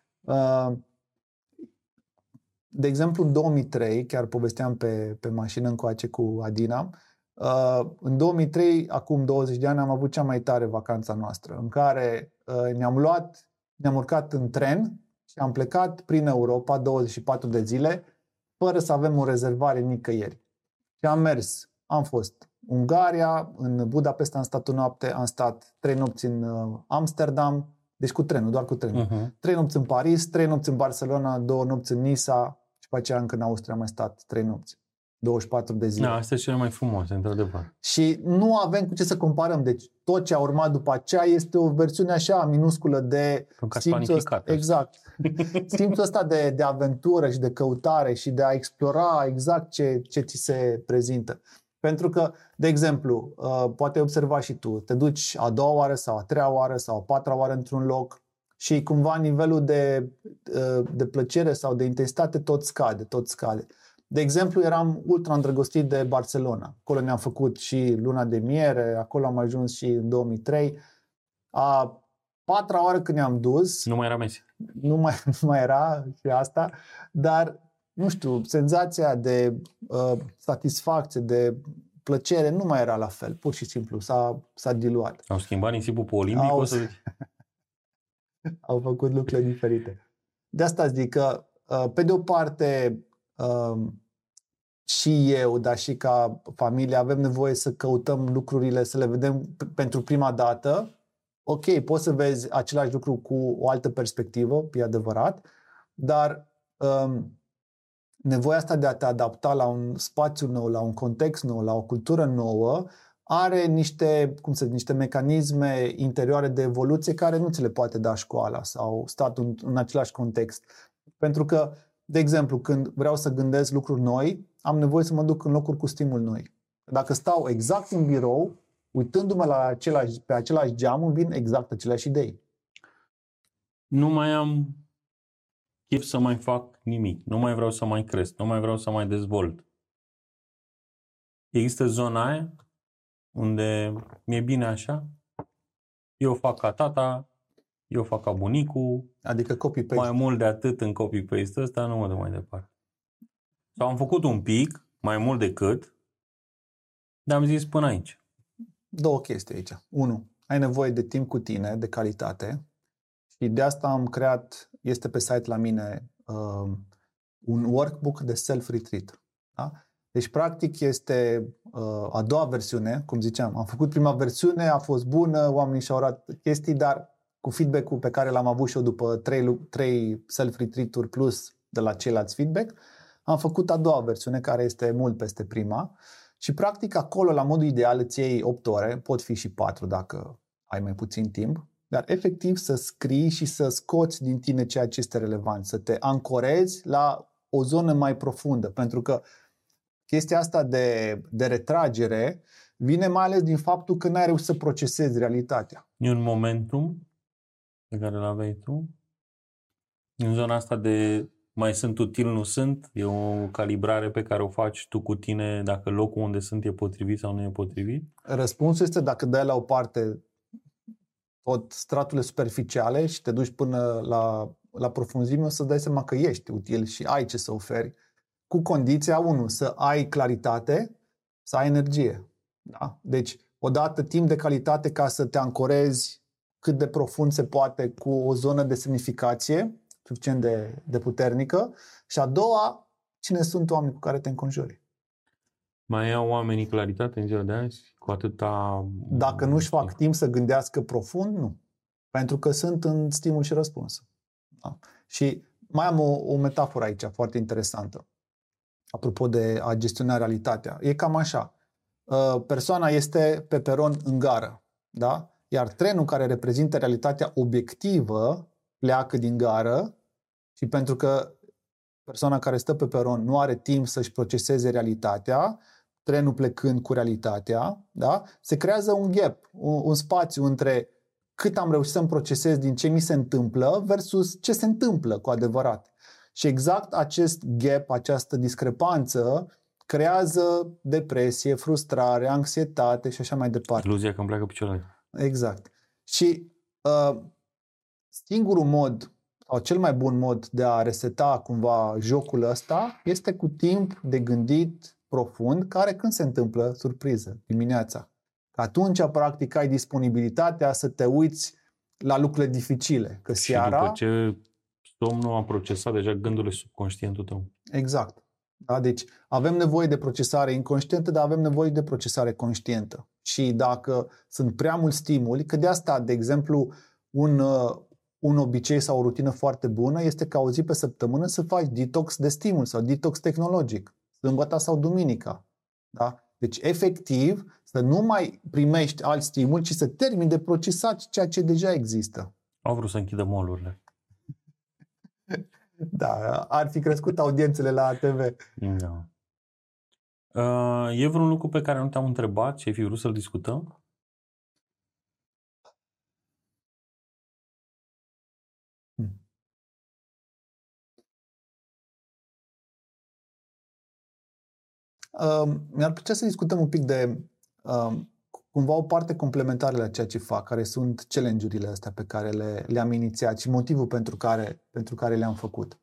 De exemplu, în 2003, chiar povesteam pe mașină încoace cu Adina, în 2003, acum 20 de ani, am avut cea mai tare vacanța noastră, în care ne-am urcat în tren și am plecat prin Europa 24 de zile fără să avem o rezervare nicăieri. Și am fost Ungaria, în Budapesta am stat o noapte, am stat 3 nopți în Amsterdam, deci cu trenul, doar cu trenul. 3 nopți în Paris, 3 nopți în Barcelona, 2 nopți în Nisa și pe aceea încă în Austria am mai stat 3 nopți. 24 de zile. Da, astea sunt cele mai frumoase, într-adevăr. Și nu avem cu ce să comparăm. Deci tot ce a urmat după aceea este o versiune așa minusculă de simțul ăsta. Exact. Simțul ăsta de aventură și de căutare și de a explora exact ce ți se prezintă. Pentru că, de exemplu, poate observa și tu, te duci a doua oară sau a treia oară sau a patra oară într-un loc și cumva nivelul de plăcere sau de intensitate tot scade. De exemplu, eram ultra îndrăgostit de Barcelona. Acolo ne-am făcut și luna de miere, acolo am ajuns și în 2003. A patra oară când ne-am dus... Nu mai era Messi. Nu mai era și asta, dar, nu știu, senzația de satisfacție, de plăcere nu mai era la fel. Pur și simplu s-a diluat. Au schimbat nisipul pe Olimpic? Au făcut lucruri diferite. De asta zic că, pe de o parte... și eu, dar și ca familie avem nevoie să căutăm lucrurile, să le vedem pentru prima dată. Ok, poți să vezi același lucru cu o altă perspectivă, e adevărat, dar nevoia asta de a te adapta la un spațiu nou, la un context nou, la o cultură nouă, are niște mecanisme interioare de evoluție care nu ți le poate da școala sau statul în același context. Pentru că, de exemplu, când vreau să gândesc lucruri noi, am nevoie să mă duc în locuri cu stimuli noi. Dacă stau exact în birou, uitându-mă pe același geam, îmi vin exact aceleași idei. Nu mai am chef să mai fac nimic. Nu mai vreau să mai cresc. Nu mai vreau să mai dezvolt. Există zona aia unde mi-e bine așa. Eu fac ca tata, eu fac ca bunicul. Adică copy-paste. Mai mult de atât în copy-paste ăsta nu mă duc mai departe. Sau am făcut un pic, mai mult decât, dar am zis până aici. Două chestii aici. Unu, ai nevoie de timp cu tine, de calitate. Și de asta am creat, este pe site la mine, un workbook de self-retreat. Da? Deci, practic, este a doua versiune, cum ziceam. Am făcut prima versiune, a fost bună, oamenii și-au luat chestii, dar cu feedback-ul pe care l-am avut și eu după 3 self-retreat-uri plus de la ceilalți feedback, am făcut a doua versiune, care este mult peste prima. Și, practic, acolo, la modul ideal, îți iei 8 ore, pot fi și 4 dacă ai mai puțin timp, dar efectiv să scrii și să scoți din tine ceea ce este relevant, să te ancorezi la o zonă mai profundă, pentru că chestia asta de retragere vine mai ales din faptul că n-ai reușit să procesezi realitatea. E un momentum pe care îl aveai tu? În zona asta de mai sunt util, nu sunt? E o calibrare pe care o faci tu cu tine dacă locul unde sunt e potrivit sau nu e potrivit? Răspunsul este dacă dai la o parte tot straturile superficiale și te duci până la profunzime, o să dai seama că ești util și ai ce să oferi. Cu condiția, 1, să ai claritate, să ai energie. Da? Deci, odată timp de calitate ca să te ancorezi cât de profund se poate cu o zonă de semnificație suficient de puternică. Și a doua, cine sunt oamenii cu care te înconjuri. Mai au oamenii claritate în ziua de azi? Cu atâta... Dacă nu-și fac timp să gândească profund, nu. Pentru că sunt în stimul și răspuns. Da? Și mai am o metaforă aici foarte interesantă. Apropo de a gestiona realitatea. E cam așa. Persoana este pe peron în gară. Da? Iar trenul care reprezintă realitatea obiectivă pleacă din gară și pentru că persoana care stă pe peron nu are timp să-și proceseze realitatea, trenul plecând cu realitatea, da? Se creează un gap, un spațiu între cât am reușit să-mi procesez din ce mi se întâmplă versus ce se întâmplă cu adevărat. Și exact acest gap, această discrepanță creează depresie, frustrare, anxietate și așa mai departe. Iluzia că îmi pleacă picioarele. Exact. Și singurul mod sau cel mai bun mod de a reseta cumva jocul ăsta este cu timp de gândit profund, care când se întâmplă, surpriză, dimineața. Atunci, practic, ai disponibilitatea să te uiți la lucrurile dificile. Că și seara... după ce somnul a procesat deja gândurile subconștientul tău. Exact. Da? Deci avem nevoie de procesare inconștientă, dar avem nevoie de procesare conștientă. Și dacă sunt prea mulți stimuli, că de asta, de exemplu, un obicei sau o rutină foarte bună este ca o zi pe săptămână să faci detox de stimul sau detox tehnologic, sâmbătă sau duminica. Da? Deci, efectiv, să nu mai primești alt stimul, ci să termini de procesat ceea ce deja există. Au vrut să închidă mall-urile. Da, ar fi crescut audiențele la ATV. Da. E vreun lucru pe care nu te-am întrebat și ai fi vrut să-l discutăm? Mi-ar plăcea să discutăm un pic de cumva o parte complementară la ceea ce fac, care sunt challenge-urile astea pe care le-am inițiat și motivul pentru care le-am făcut.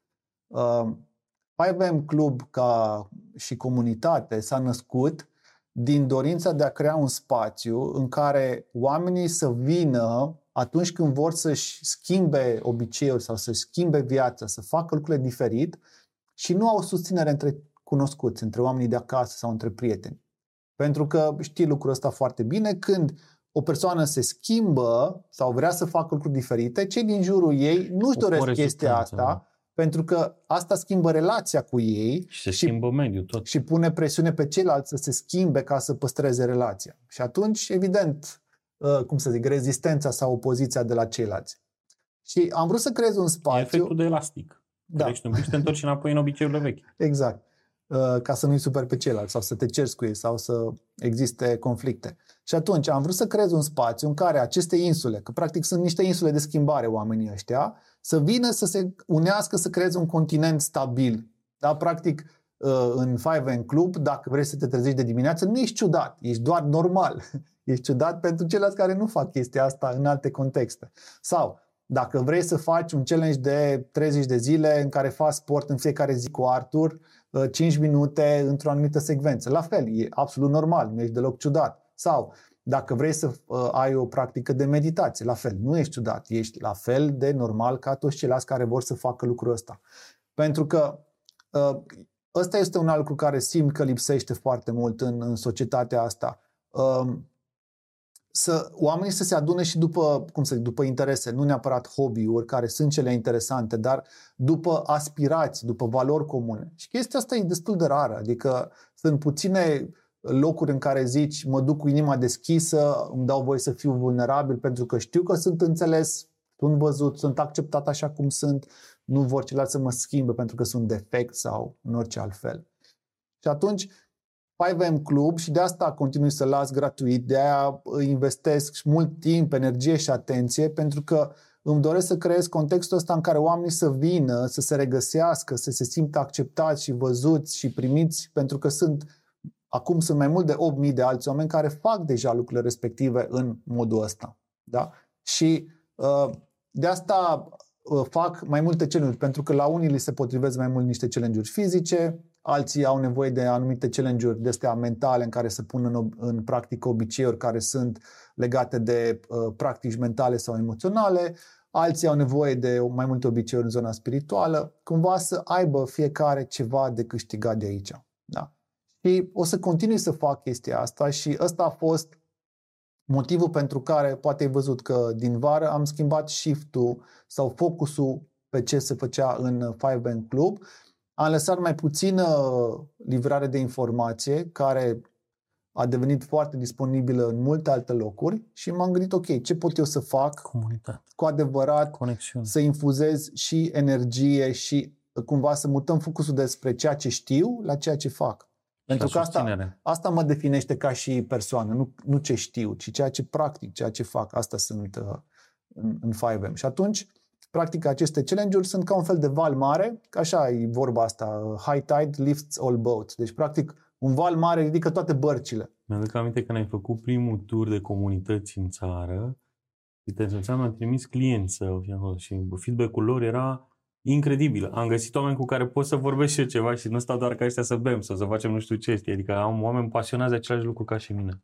5am Club ca și comunitate s-a născut din dorința de a crea un spațiu în care oamenii să vină atunci când vor să-și schimbe obiceiuri sau să-și schimbe viața, să facă lucrurile diferit și nu au susținere între cunoscuți, între oamenii de acasă sau între prieteni. Pentru că știi lucrul ăsta foarte bine, când o persoană se schimbă sau vrea să facă lucruri diferite, cei din jurul ei nu-și doresc chestia asta, pentru că asta schimbă relația cu ei și se schimbă mediul tot. Și pune presiune pe ceilalți să se schimbe ca să păstreze relația. Și atunci, evident, rezistența sau opoziția de la ceilalți. Și am vrut să creez un spațiu... E efectul de elastic. Da. Crești un pic și te întorci înapoi în obiceiurile vechi. Exact. Ca să nu-i superi pe ceilalți sau să te ceri cu ei sau să existe conflicte. Și atunci am vrut să creez un spațiu în care aceste insule, că practic sunt niște insule de schimbare oamenii ăștia, să vină să se unească, să creeze un continent stabil. Da? Practic, în 5am Club, dacă vrei să te trezești de dimineață, nu ești ciudat, ești doar normal. Ești ciudat pentru ceilalți care nu fac chestia asta în alte contexte. Sau, dacă vrei să faci un challenge de 30 de zile în care faci sport în fiecare zi cu Arthur, 5 minute într-o anumită secvență. La fel, e absolut normal, nu ești deloc ciudat. Sau, dacă vrei să ai o practică de meditație, la fel, nu ești ciudat, ești la fel de normal ca toți ceilalți care vor să facă lucrul ăsta. Pentru că ăsta este un alt lucru care simt că lipsește foarte mult în societatea asta. Oamenii să se adune și după interese, nu neapărat hobby-uri care sunt cele interesante, dar după aspirații, după valori comune. Și chestia asta e destul de rară, adică sunt puține locuri în care zici, mă duc cu inima deschisă, îmi dau voie să fiu vulnerabil pentru că știu că sunt înțeles, sunt văzut, sunt acceptat așa cum sunt, nu vor ceilalți să mă schimbe pentru că sunt defect sau în orice alt fel. Și atunci 5am Club, și de asta continui să las gratuit, de aia investesc mult timp, energie și atenție, pentru că îmi doresc să creez contextul ăsta în care oamenii să vină, să se regăsească, să se simtă acceptați și văzuți și primiți, pentru că acum sunt mai mult de 8.000 de alți oameni care fac deja lucrurile respective în modul ăsta. Da? Și de asta fac mai multe challenge-uri, pentru că la unii li se potrivesc mai mult niște challenge-uri fizice, alții au nevoie de anumite challenge-uri de-astea mentale în care să pună în practică obiceiuri care sunt legate de practici mentale sau emoționale, alții au nevoie de mai multe obiceiuri în zona spirituală, cumva să aibă fiecare ceva de câștigat de aici. Da? Și o să continui să fac chestia asta și ăsta a fost motivul pentru care, poate ai văzut că din vară am schimbat shift-ul sau focusul pe ce se făcea în 5am Club. Am lăsat mai puțină livrare de informație, care a devenit foarte disponibilă în multe alte locuri și m-am gândit, ok, ce pot eu să fac cu adevărat, conexiune, să infuzez și energie și cumva să mutăm focusul despre ceea ce știu la ceea ce fac. Pentru că asta mă definește ca și persoană, nu ce știu, ci ceea ce practic, ceea ce fac. Asta sunt în 5am. Și atunci, practic, aceste challenge-uri sunt ca un fel de val mare, că așa e vorba asta, high tide lifts all boats. Deci, practic, un val mare ridică toate bărcile. Mi-aduc aminte că ne-ai făcut primul tur de comunități în țară și mi-am trimis clienți și feedback-ul lor era incredibil. Am găsit oameni cu care pot să vorbesc și eu ceva și nu stau doar ca ăștia să bem sau să facem nu știu ce. Adică am oameni pasionați de același lucru ca și mine.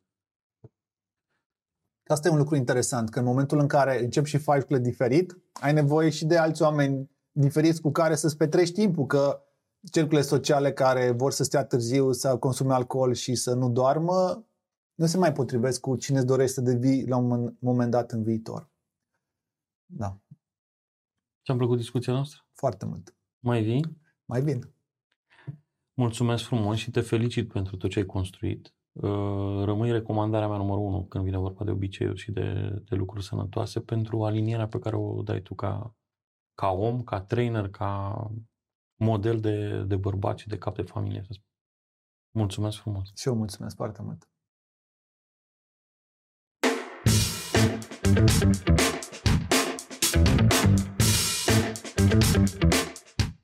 Asta e un lucru interesant, că în momentul în care începi și faci lucrurile diferit, ai nevoie și de alți oameni diferiți cu care să-ți petrești timpul, că cercurile sociale care vor să stea târziu, să consume alcool și să nu doarmă, nu se mai potrivesc cu cine îți dorește să devii la un moment dat în viitor. Da. Ți-a plăcut discuția noastră? Foarte mult. Mai vii? Mai vin. Mulțumesc frumos și te felicit pentru tot ce ai construit. Rămâi recomandarea mea numărul 1 când vine vorba de obiceiuri și de lucruri sănătoase pentru alinierea pe care o dai tu ca om, ca trainer, ca model de bărbat și de cap de familie. Mulțumesc frumos! Și eu mulțumesc foarte mult!